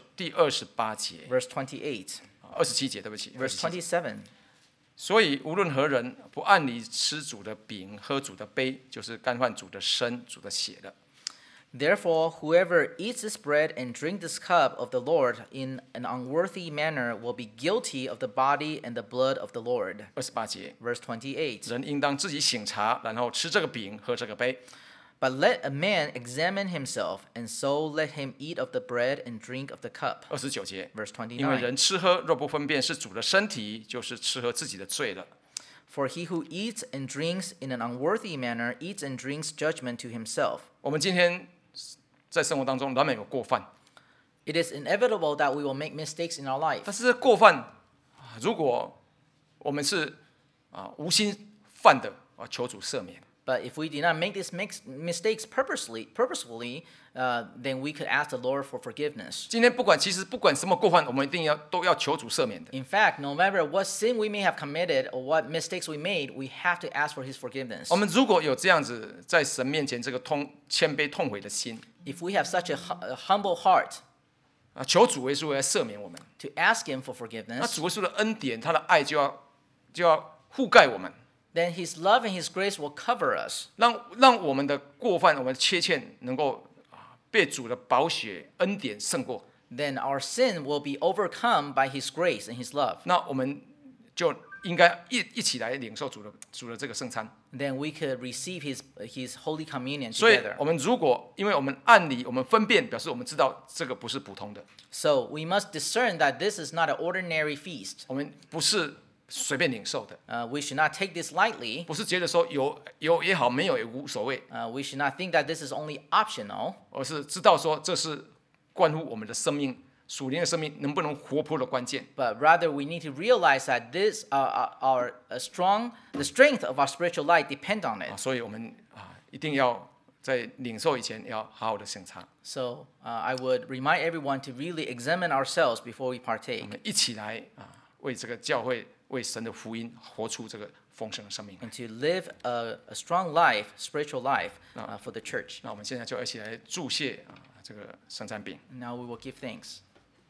28节 verse 28, 27节，对不起 verse 27节 27. 所以无论何人不按理吃主的饼，喝主的杯，就是干犯主的身、主的血了。 Therefore, whoever eats this bread and drinks this cup of the Lord in an unworthy manner will be guilty of the body and the blood of the Lord. 28节， Verse 28. 人应当自己省察，然后吃这个饼，喝这个杯。 But let a man examine himself, and so let him eat of the bread and drink of the cup. 29节， Verse 因为 29. 人吃喝若不分辨是主的身体，就是吃喝自己的罪了。 For he who eats and drinks in an unworthy manner eats and drinks judgment to himself. 我们今天在生活当中难免有过犯， It is inevitable that we will make mistakes in our life. 但是这过犯，如果我们是无心犯的，求主赦免。 But if we did not make these mistakes purposefully, then we could ask the Lord for forgiveness. 今天其实不管什么过犯，我们一定都要求主赦免的。 In fact, no matter what sin we may have committed or what mistakes we made, we have to ask for His forgiveness. 我们如果有这样子在神面前这个谦卑痛悔的心， If we have such a humble heart 求主耶稣来赦免我们， to ask Him for 那 forgiveness, 主耶稣的恩典，他的爱就要覆盖我们， then His love and His grace will cover us. 让我们的过犯、我们的缺欠能够被主的宝血恩典胜过。 Then our sin will be overcome by His grace and His love. 那我们就应该一起来领受主的这个圣餐。 Then we could receive His Holy Communion 所以 together. 我们如果因为我们按理我们分辨，表示我们知道这个不是普通的， So we must discern that this is not an ordinary feast. 我们不是随便领受的， We should not take this lightly. 不是觉得说有也好，没有也无所谓， We should not think that this is only optional, 而是知道说这是关乎我们的生命属灵的生命能不能活泼的关键。 but rather we need to realize that this the strength of our spiritual life depend on it. 所以我们一定要在领受以前要好好的审查， So I would remind everyone to really examine ourselves before we 我 partake 们一起来为这个教会、为神的福音活出这个丰盛的生命。 and to live a strong life, spiritual life for the church. 那我们现在就一起来祝谢这个圣餐饼。 Now we will give thanks.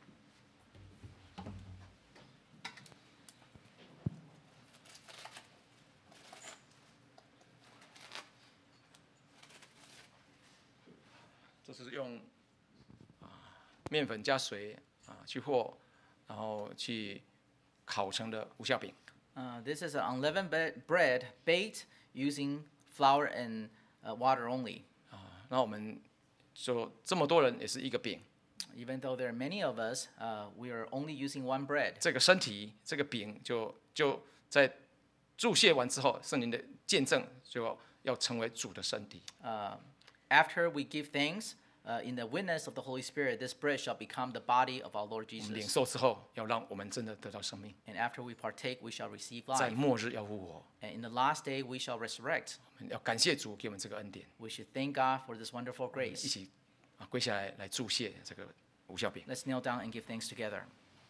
这是用面粉加水去和，然后去烤成的无酵饼。 This is an unleavened bread baked using flour and water only. 那我们就这么多人也是一个饼， Even though there are many of us, we are only using one bread. 这个身体这个饼就在注谢完之后，圣灵的见证就要成为主的身体。 After we give thanks, in the witness of the Holy Spirit, this bread shall become the body of our Lord 我们领 Jesus. 受之后，要让我们真的得到生命， And after we partake, we shall receive 在 life. 末日要复活。 And in the last day, we shall resurrect. 我们要感谢主给我们这个恩典， We should thank God for this wonderful 一 grace. 起跪下来祝谢这个无酵饼。 Let's kneel down and give thanks together.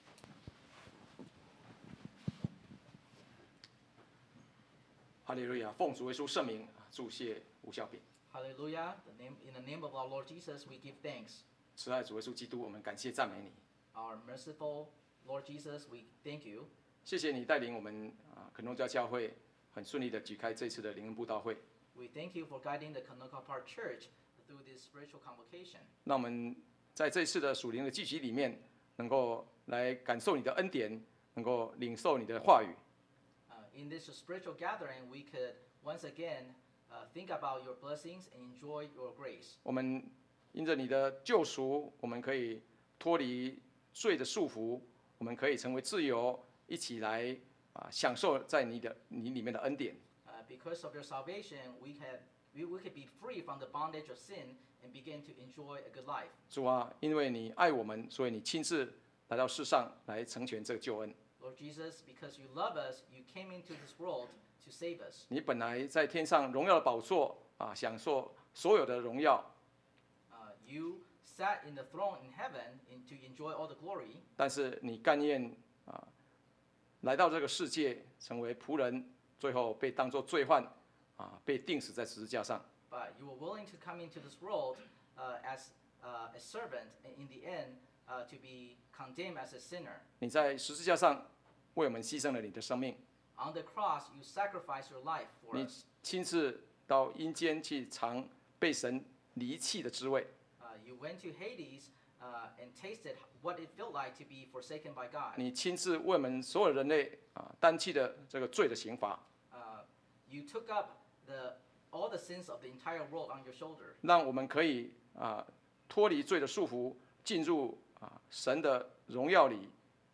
哈利路亚！奉主耶稣圣名祝谢无酵饼。 Hallelujah. In the name of our Lord Jesus, we give thanks. 慈爱主耶稣基督，我们感谢赞美你， Our merciful Lord Jesus, we thank you. 谢谢你带领我们肯诺教教会很顺利的举开这次的灵恩布道会。 We thank you for guiding the Kanoka Park Church through this spiritual convocation. 让我们在这次的属灵的聚集里面，能够来感受你的恩典，能够领受你的话语。 In this spiritual gathering, we could once again think about your blessings and enjoy your grace. 我们因着你的救赎，我们可以脱离罪的束缚，我们可以成为自由，一起来享受在你里面的恩典。 Because of your salvation, we could be free from the bondage of sin and begin to enjoy a good life. 主啊，因为你爱我们，所以你亲自来到世上来成全这个救恩。 Lord Lord Jesus, because you love us, you came into this world to save us. 你本来在天上荣耀的宝座享受所有的荣耀， You sat in the throne in heaven to enjoy all the glory. 但是你甘愿来到这个世界，成为仆人，最后被当作罪犯被钉死在十字架上。 But you were willing to come into this world as a servant, and in the end, to be condemned as a sinner. 你在十字架上为我们牺牲了你的生命， On the cross, you sacrificed your life for 你 us. 亲自到阴间去尝被神离弃的滋味。 You went to Hades and tasted what it felt like to be forsaken by God. 你亲自为我们所有人类担起的这个罪的刑罚， You took up all the sins of the entire world on your shoulder, 让我们可以脱离罪的束缚，进入神的荣耀里，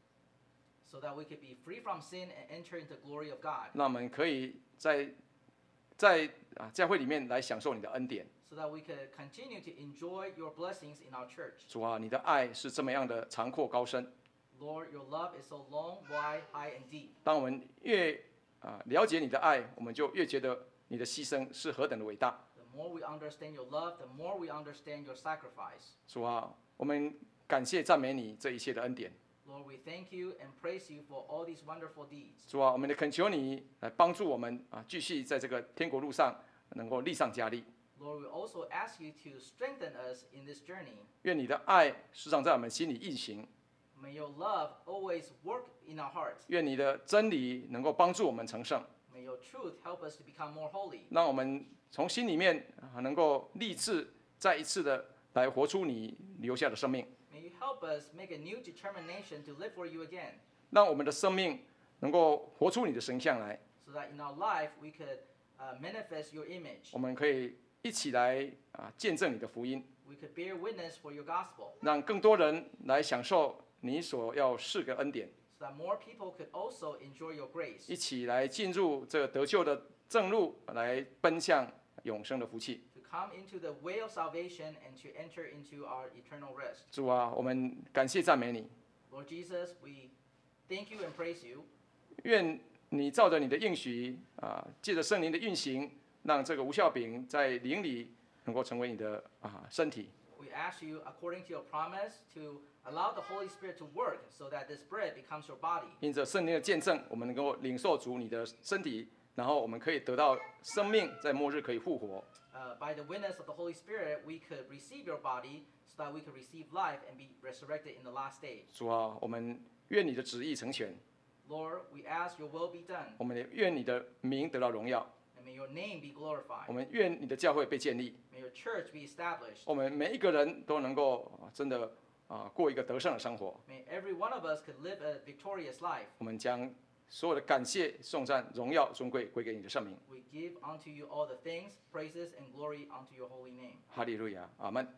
so that we could be free from sin and enter into the glory of God. 让我们可以在教会里面来享受你的恩典。 So that we could continue to enjoy your blessings in our church. 主啊，你的爱是这么样的长阔高深。 Lord, your love is so long, wide, high, and deep. 当我们越了解你的爱，我们就越觉得你的牺牲是何等的伟大。 The more we understand your love, the more we understand your sacrifice. 主啊，我们感谢赞美你这一切的恩典。 Lord, we thank you and praise you for all these wonderful deeds. 主啊，我们恳求你来帮助我们继续在这个天国路上能够力上加力。 Lord, we also ask you to strengthen us in this journey. 愿你的爱时常在我们心里运行， May your love always work in our hearts. 愿你的真理能够帮助我们成圣， May your truth help us to become more holy. 让我们从心里面能够立志再一次的来活出你留下的生命， May you help us make a new determination to live for you again, 让我们的生命能够活出你的形象来， so that in our life we could manifest your image. 我们可以一起来见证你的福音， We could bear witness for your gospel, 让更多人来享受你所要赐的恩典， so that more people could also enjoy your grace, 一起来进入这个得救的正路，来奔向永生的福气。 to come into the way of salvation and to enter into our eternal rest. 主啊，我们感谢赞美你， Lord Jesus, we thank you and praise you. 愿你照着你的应许借着圣灵的运行，让这个无效饼在灵里能够成为你的身体。 We ask you, according to your promise, to allow the Holy Spirit to work so that this bread becomes your body. 因着圣灵的见证，我们能够领受主你的身体，然后我们可以得到生命，在末日可以复活。 By the witness of the Holy Spirit, we could receive your body so that we could receive life and be resurrected in the last day. 主啊，我们愿你的旨意成全， Lord, we ask your will be done, 我们也愿你的名得到荣耀， and may your name be glorified. 我们愿你的教会被建立， May your church be established. 我们每一个人都能够真的过一个得胜的生活。 May every one of us could live a victorious life. 我们将所有的感谢、颂赞、荣耀、尊贵归给你的圣名。 We give unto you all the thanks, praises, and glory unto your holy name. 哈利路亚，阿门。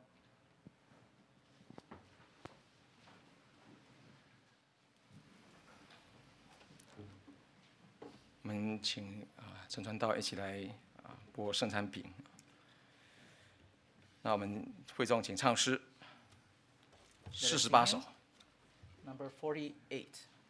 我们请陈传道一起来拨圣餐饼。那我们会众请唱诗48首。 Number 48.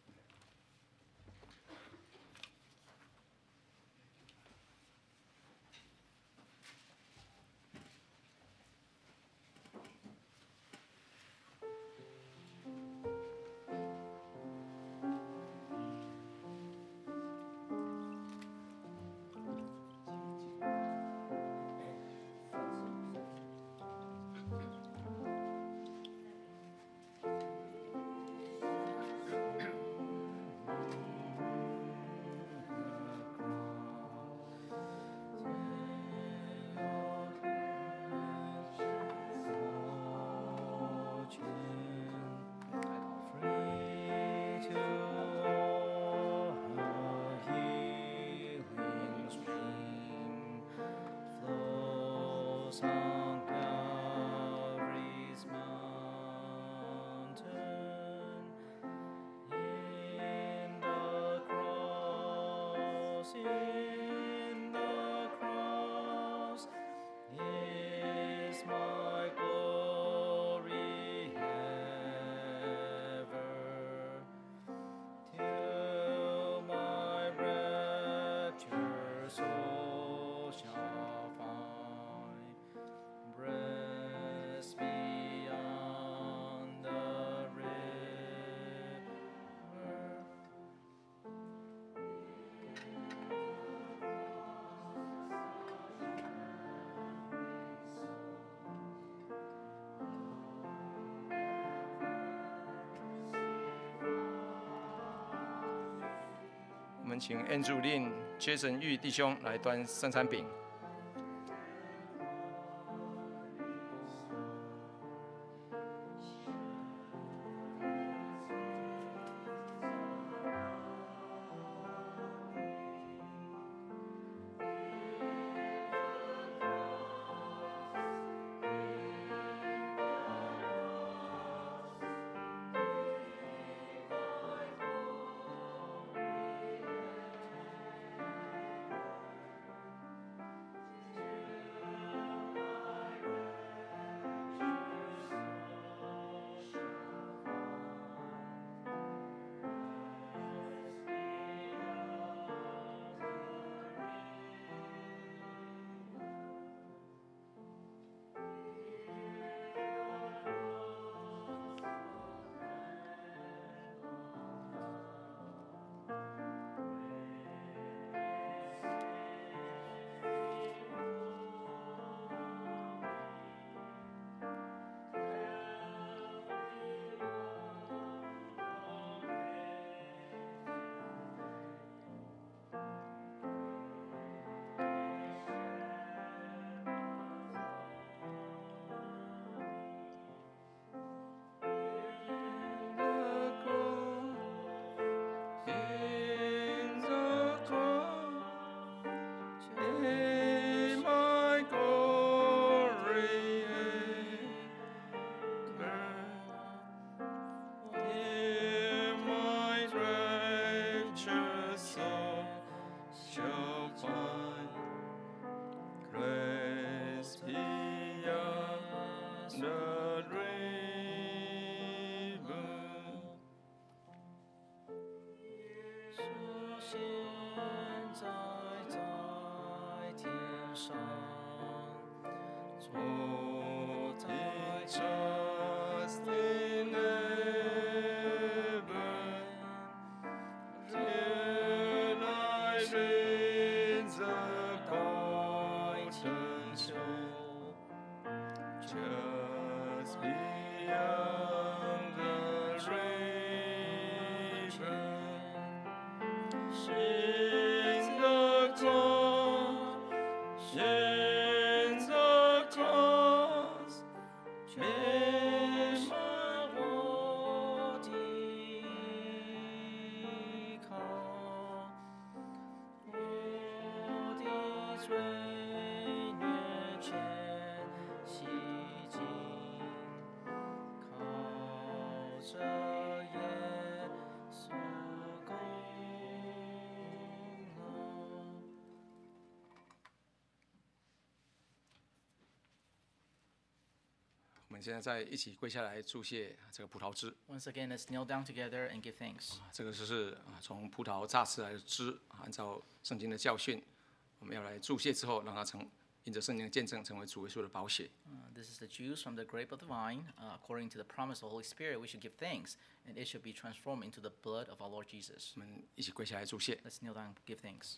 On Calvary's mountain, in the cross is my glory ever. Till 们请 Andrew Lin、Jason 玉弟兄来端圣餐饼。 现在在天上，坐在 Just in heaven, till I raise the golden shore, just beyond the raven, sing the cross, sing the cross. 全是我的依靠，我的罪孽全洗净，靠着耶稣功劳。 我们现在在一起跪下来祝谢这个葡萄汁。 Once again, let's kneel down together and give thanks. 这个就是从葡萄榨汁来的汁，按照圣经的教训，我们要来注谢之后，让它因着圣经的见证，成为主耶稣的宝血。 This is the juice from the grape of the vine. According to the promise of the Holy Spirit, we should give thanks, and it should be transformed into the blood of our Lord Jesus. 我们一起跪下来祝谢。 Let's kneel down and give thanks.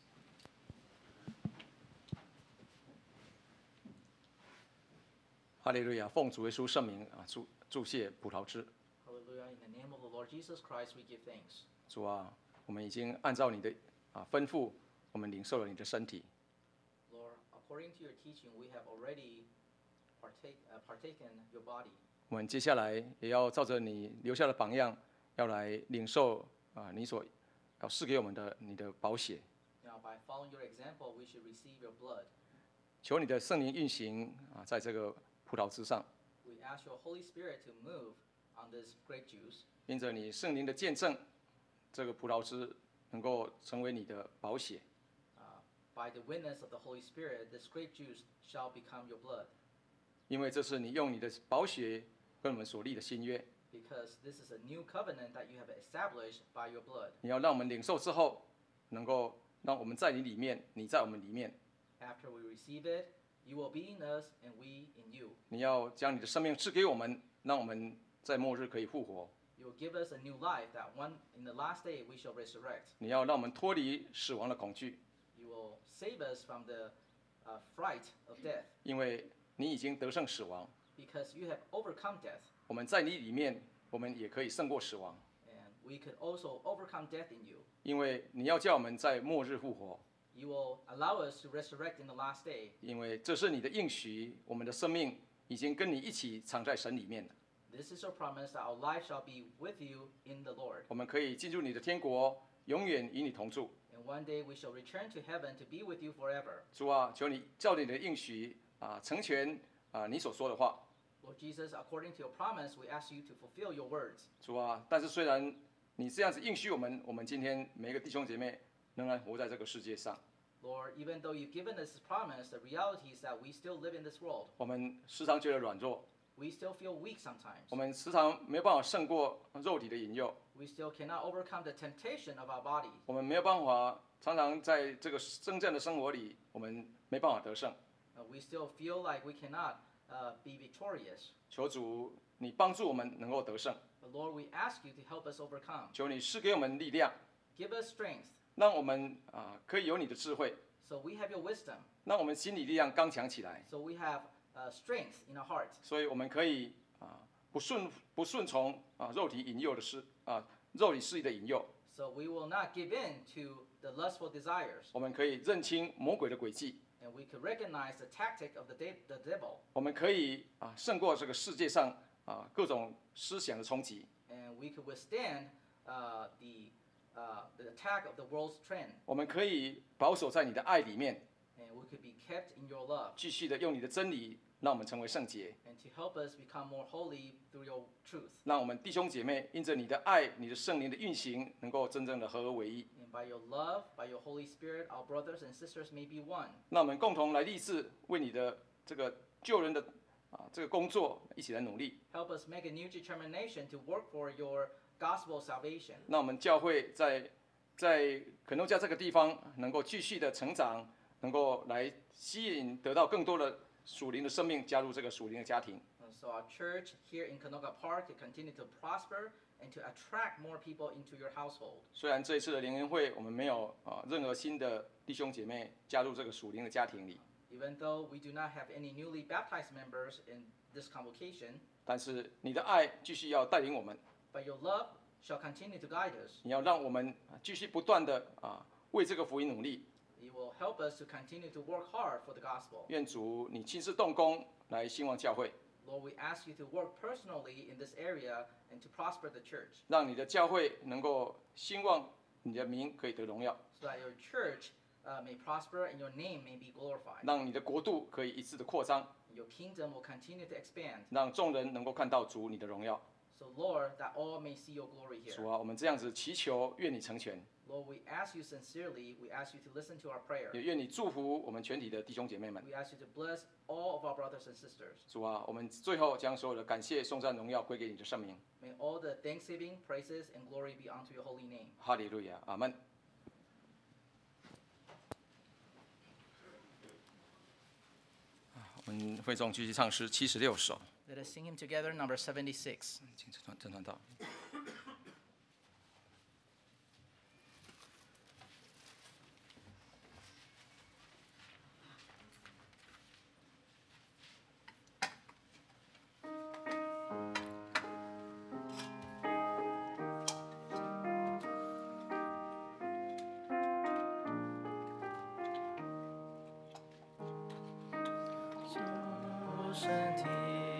哈利路亚，奉主耶稣圣名祝谢葡萄汁。 Hallelujah. In the name of the Lord Jesus Christ, we give thanks. 主啊，我们已经按照你的吩咐，我们领受了你的身体。 Lord, according to your teaching, we have already partaken your body. 我们接下来也要照着你留下的榜样，要来领受你所要赐给我们的你的宝血。 Now, by following your example, we should receive your blood. 求你的圣灵运行在这个葡萄汁上， We ask your Holy Spirit to move on this grape juice. 因着你圣灵的见证，这个葡萄汁能够成为你的宝血。 By the witness of the Holy Spirit, this grape juice shall become your blood. 因为这是你用你的宝血跟我们所立的新约， Because this is a new covenant that you have established by your blood. 你要让我们领受之后，能够让我们在你里面，你在我们里面。 After we receive it, you will be in us and we in you. 你要将你的生命赐给我们，让我们在末日可以复活。 You will give us a new life that in the last day we shall resurrect. 你要让我们脱离死亡的恐惧， You will save us from the fright of death. 因为你已经得胜死亡。 Because you have overcome death. 我们在你里面，我们也可以胜过死亡。 And we could also overcome death in you. 因为你要叫我们在末日复活， You will allow us to resurrect in the last day. 因为这是你的应许，我们的生命已经跟你一起藏在神里面了。 This is your promise that our life shall be with you in the Lord. 我们可以进入你的天国，永远与你同住。 And one day we shall return to heaven to be with you forever. 主啊，求你照你的应许成全你所说的话。 Lord Jesus, according to your promise, we ask you to fulfill your words. 主啊，但是虽然你这样子应许我们，我们今天每一个弟兄姐妹仍然活在这个世界上， Lord, even though you've given us this promise, the reality is that we still live in this world. 我们时常觉得软弱， We still feel weak sometimes. 我们时常没有办法胜过肉体的引诱， We still cannot overcome the temptation of our bodies. 我们没有办法常常在这个征战的生活里，我们没办法得胜。 We still feel like we cannot be victorious. 求主你帮助我们能够得胜， But Lord, we ask you to help us overcome. 求你赐给我们力量， Give us strength 让我们可以有你的智慧， so we have your wisdom, 让我们心理力量刚强起来， so we have strength in our heart, 所以我们可以不顺从肉体引诱的肉体势力的引诱， so we will not give in to the lustful desires, 我们可以认清魔鬼的诡计， and we could recognize the tactic of the devil, 我们可以胜过这个世界上各种思想的冲击， and we could withstand the attack of the world's trend, 我们可以保守在你的爱里面， and we could be kept in your love, 继续的用你的真理让我们成为圣洁， and to help us become more holy through your truth. 让我们弟兄姐妹因着你的爱、你的圣灵的运行，能够真正的合而为一。 And by your love, by your Holy Spirit, our brothers and sisters may be one. 让我们共同来立志，为你的这个救人的这个工作一起来努力。 Help us make a new determination to work for your gospel salvation. 让我们教会在可诺加这个地方能够继续的成长，能够来吸引得到更多的属灵的生命加入这个属灵的家庭。 So our church here in Canoga Park to continue to prosper and to attract more people into your household. 虽然这一次的联恩会我们没有任何新的弟兄姐妹加入这个属灵的家庭里， Even though we do not have any newly baptized members in this convocation, 但是你的爱继续要带领我们， but your love shall continue to guide us. 你要让我们继续不断的为这个福音努力。 It will help us to continue to work hard for the gospel. 愿主你亲自动工来兴旺教会， Lord, we ask you to work personally in this area and to prosper the church, 让你的教会能够兴旺，你的名可以得荣耀， so that your church may prosper and your name may be glorified. 让你的国度可以一次的扩张， Your kingdom will continue to expand. 让众人能够看到主你的荣耀。 So Lord, that all may see your glory 主 here. 啊，我们这样子祈求，愿你成全， Lord, we ask you sincerely, we ask you to listen to our prayer. 也愿你祝福我们全体的弟兄姐妹们。 We ask you to bless all of our brothers and sisters. 主啊，我们最后将所有的感谢、颂赞、荣耀归给你的圣名。 May all the thanksgiving, praises, and glory be unto your holy name. 哈利路亚，阿门。我们会众继续唱诗76首， Let us sing him together, number 76. 请正传道。 主身体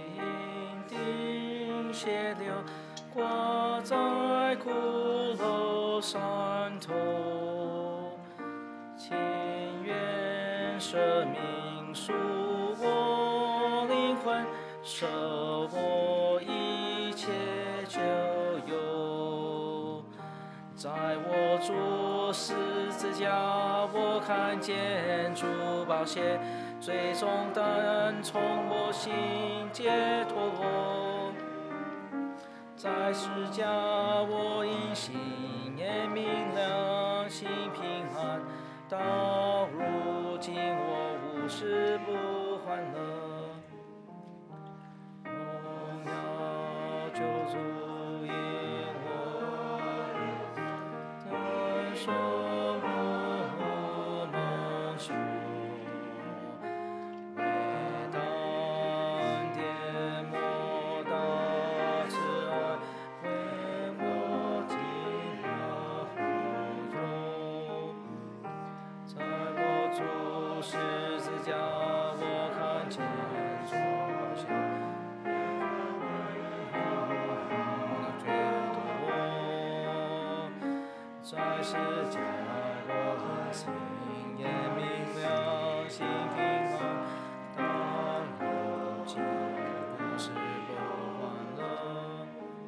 钉血流，挂在骷髅山头，情愿舍命赎我灵魂，舍我一切救有。在我主十字架，我看见主宝血，最终灯从我心解脱我。在世家，我因信念明亮，心平安。到如今，我无事不欢乐。荣耀救主因我，在受辱蒙羞，伟大典莫大慈爱，为我在世间我们心也明了，心平安。当如今不是不欢乐，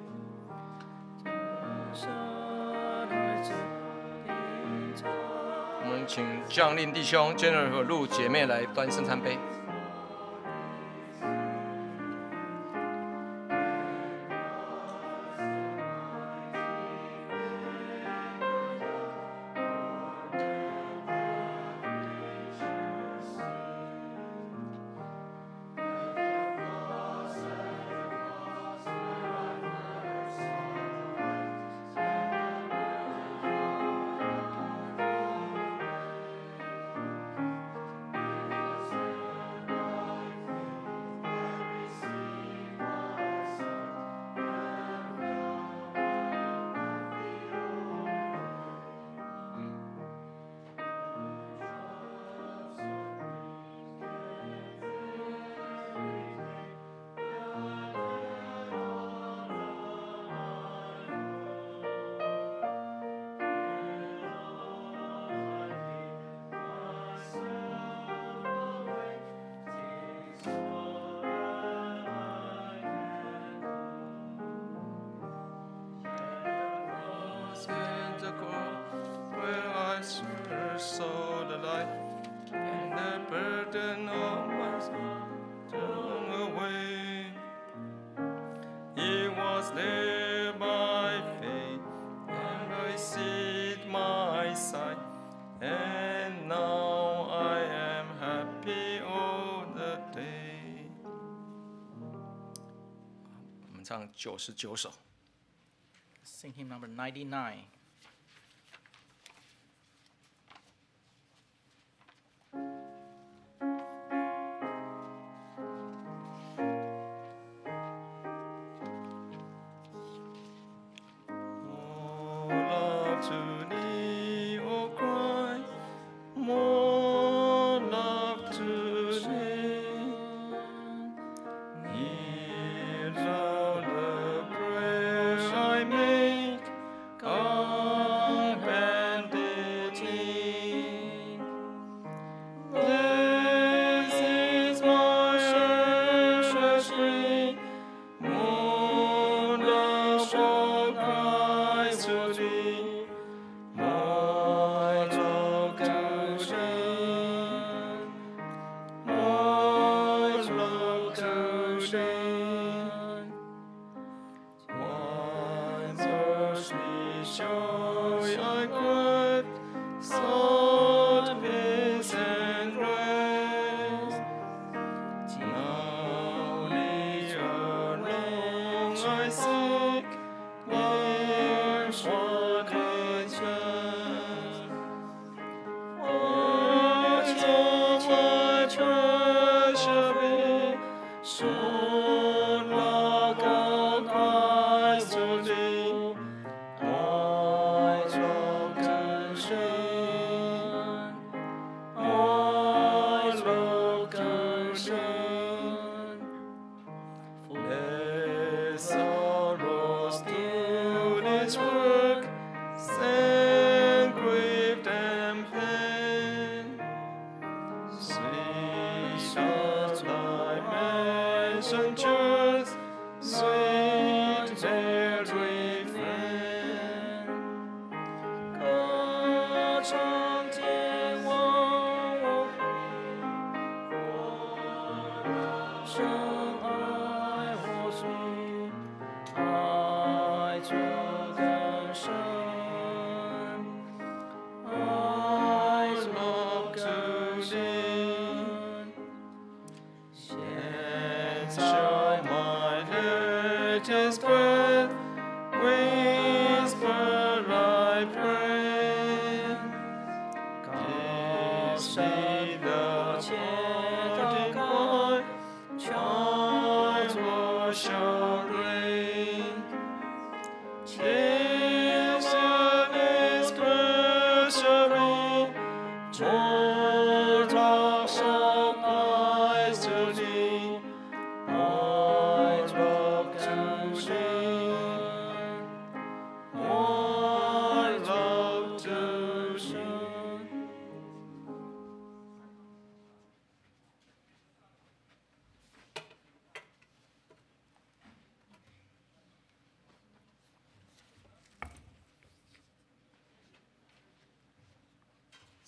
真神爱子平常。 我们请将令弟兄 Jennifer 和陆姐妹来端圣餐杯。Saw the light and the burden of my soul torn away. It was there by faith and I received my sight, and now I am happy all the day. 我们唱99首。 Sing hymn number 99.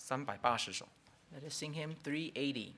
380首。 Let us sing hymn 380.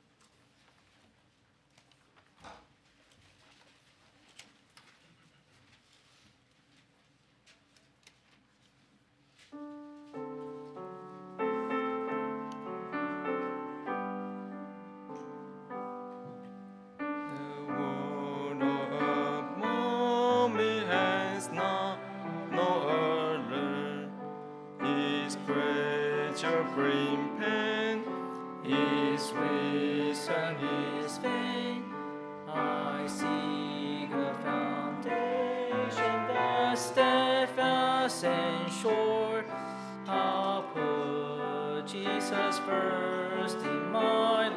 The word of mommy has not no other. His creature bring pain. His Wisdom is vain. I seek a foundation that's steadfast and sure. I'll put Jesus first in my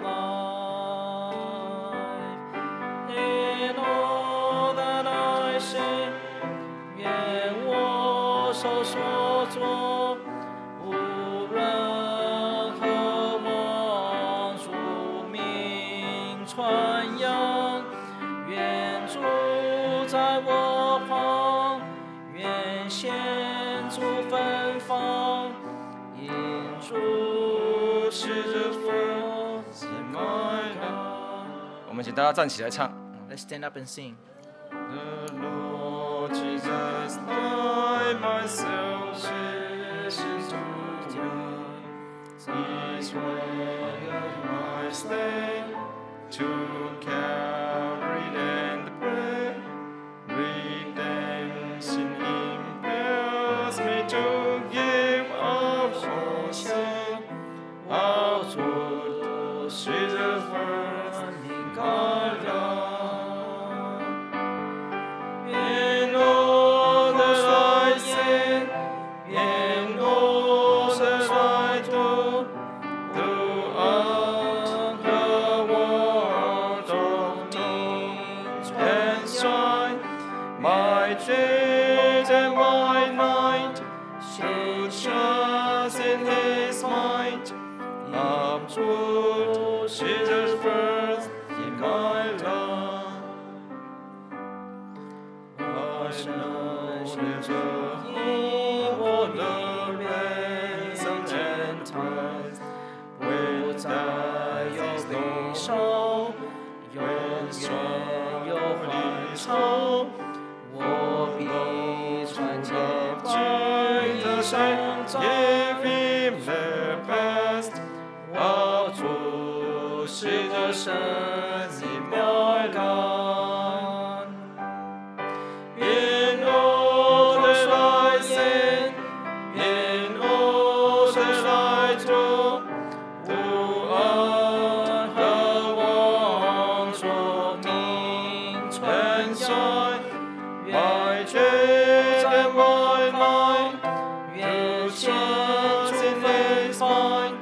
life. In all that I say, 愿我手所做，无论何往主名传扬。愿主在我旁，愿献主芬芳，因主是我心爱的。 我们请大家站起来唱。 Let's stand up and sing. The Lord Jesus, thy my salvation to me. He's one of my stay to carry and the bread. Redemption impels me to give up all sin. I'll put Jesus first in my life. In all that I say, in all that I do, throughout the world of needs and strife, my day and my night should trust in His might. Upward, Jesus first in my life. I know there's a hope for the ransom and price. When I有悲伤，永远有欢唱，我必传天君的山，Give Him the best。我主是这神的标杆。In all that I say, in all that I do, throughout the world of名传扬，my day and my night, to trust in His might.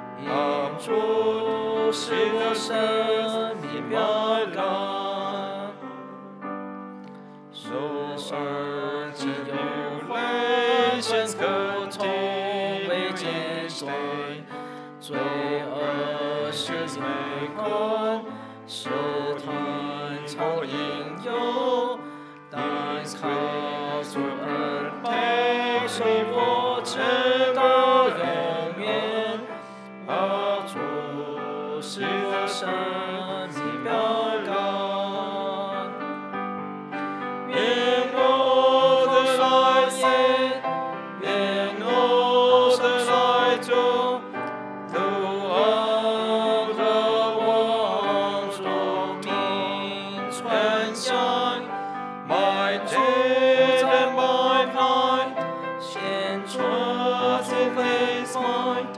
主是我生命标杆。So earth tribulations 可同为艰难，罪恶是美困，受探讨引诱，但靠主恩配，受我直到永远。主是我生命标杆。In all that I say, in all that I do, throughout the world of名传扬， my day and my night, 献trust in His might.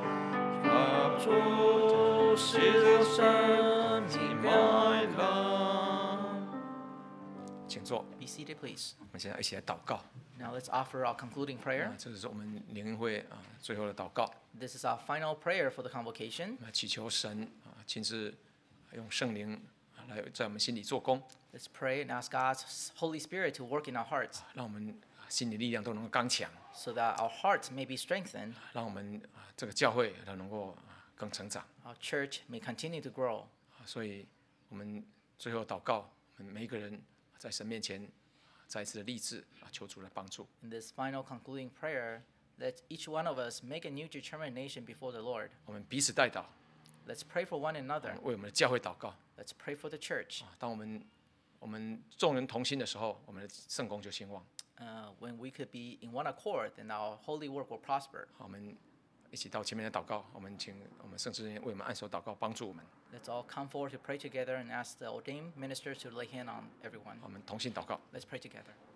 主是我生命标杆。请坐。 Be seated, please. 我们现在一起来祷告。 Now let's offer our concluding prayer. 这是我们联恩会最后的祷告。 This is our final prayer for the convocation. 祈求神亲自用圣灵来在我们心里做工， Let's pray and ask God's Holy Spirit to work in our hearts 让我们心里力量都能够刚强， so that our hearts may be strengthened, 让我们这个教会能够更成长。 our church may continue to grow. 所以我们最后祷告，我们每一个人在神面前再一次的立志求主的帮助。 In this final concluding prayer, Let each one of us make a new determination before the Lord. 我们彼此代祷， Let's pray for one another. 为我们的教会祷告。 Let's pray for the church. 当我们众人同心的时候，我们的圣工就兴旺。 When we could be in one accord, then our holy work will prosper. 好，我们一起到前面来祷告。我们请我们圣职人员为我们按手祷告，帮助我们。 Let's all come forward to pray together and ask the ordained ministers to lay hand on everyone. 我们同心祷告。 Let's pray together.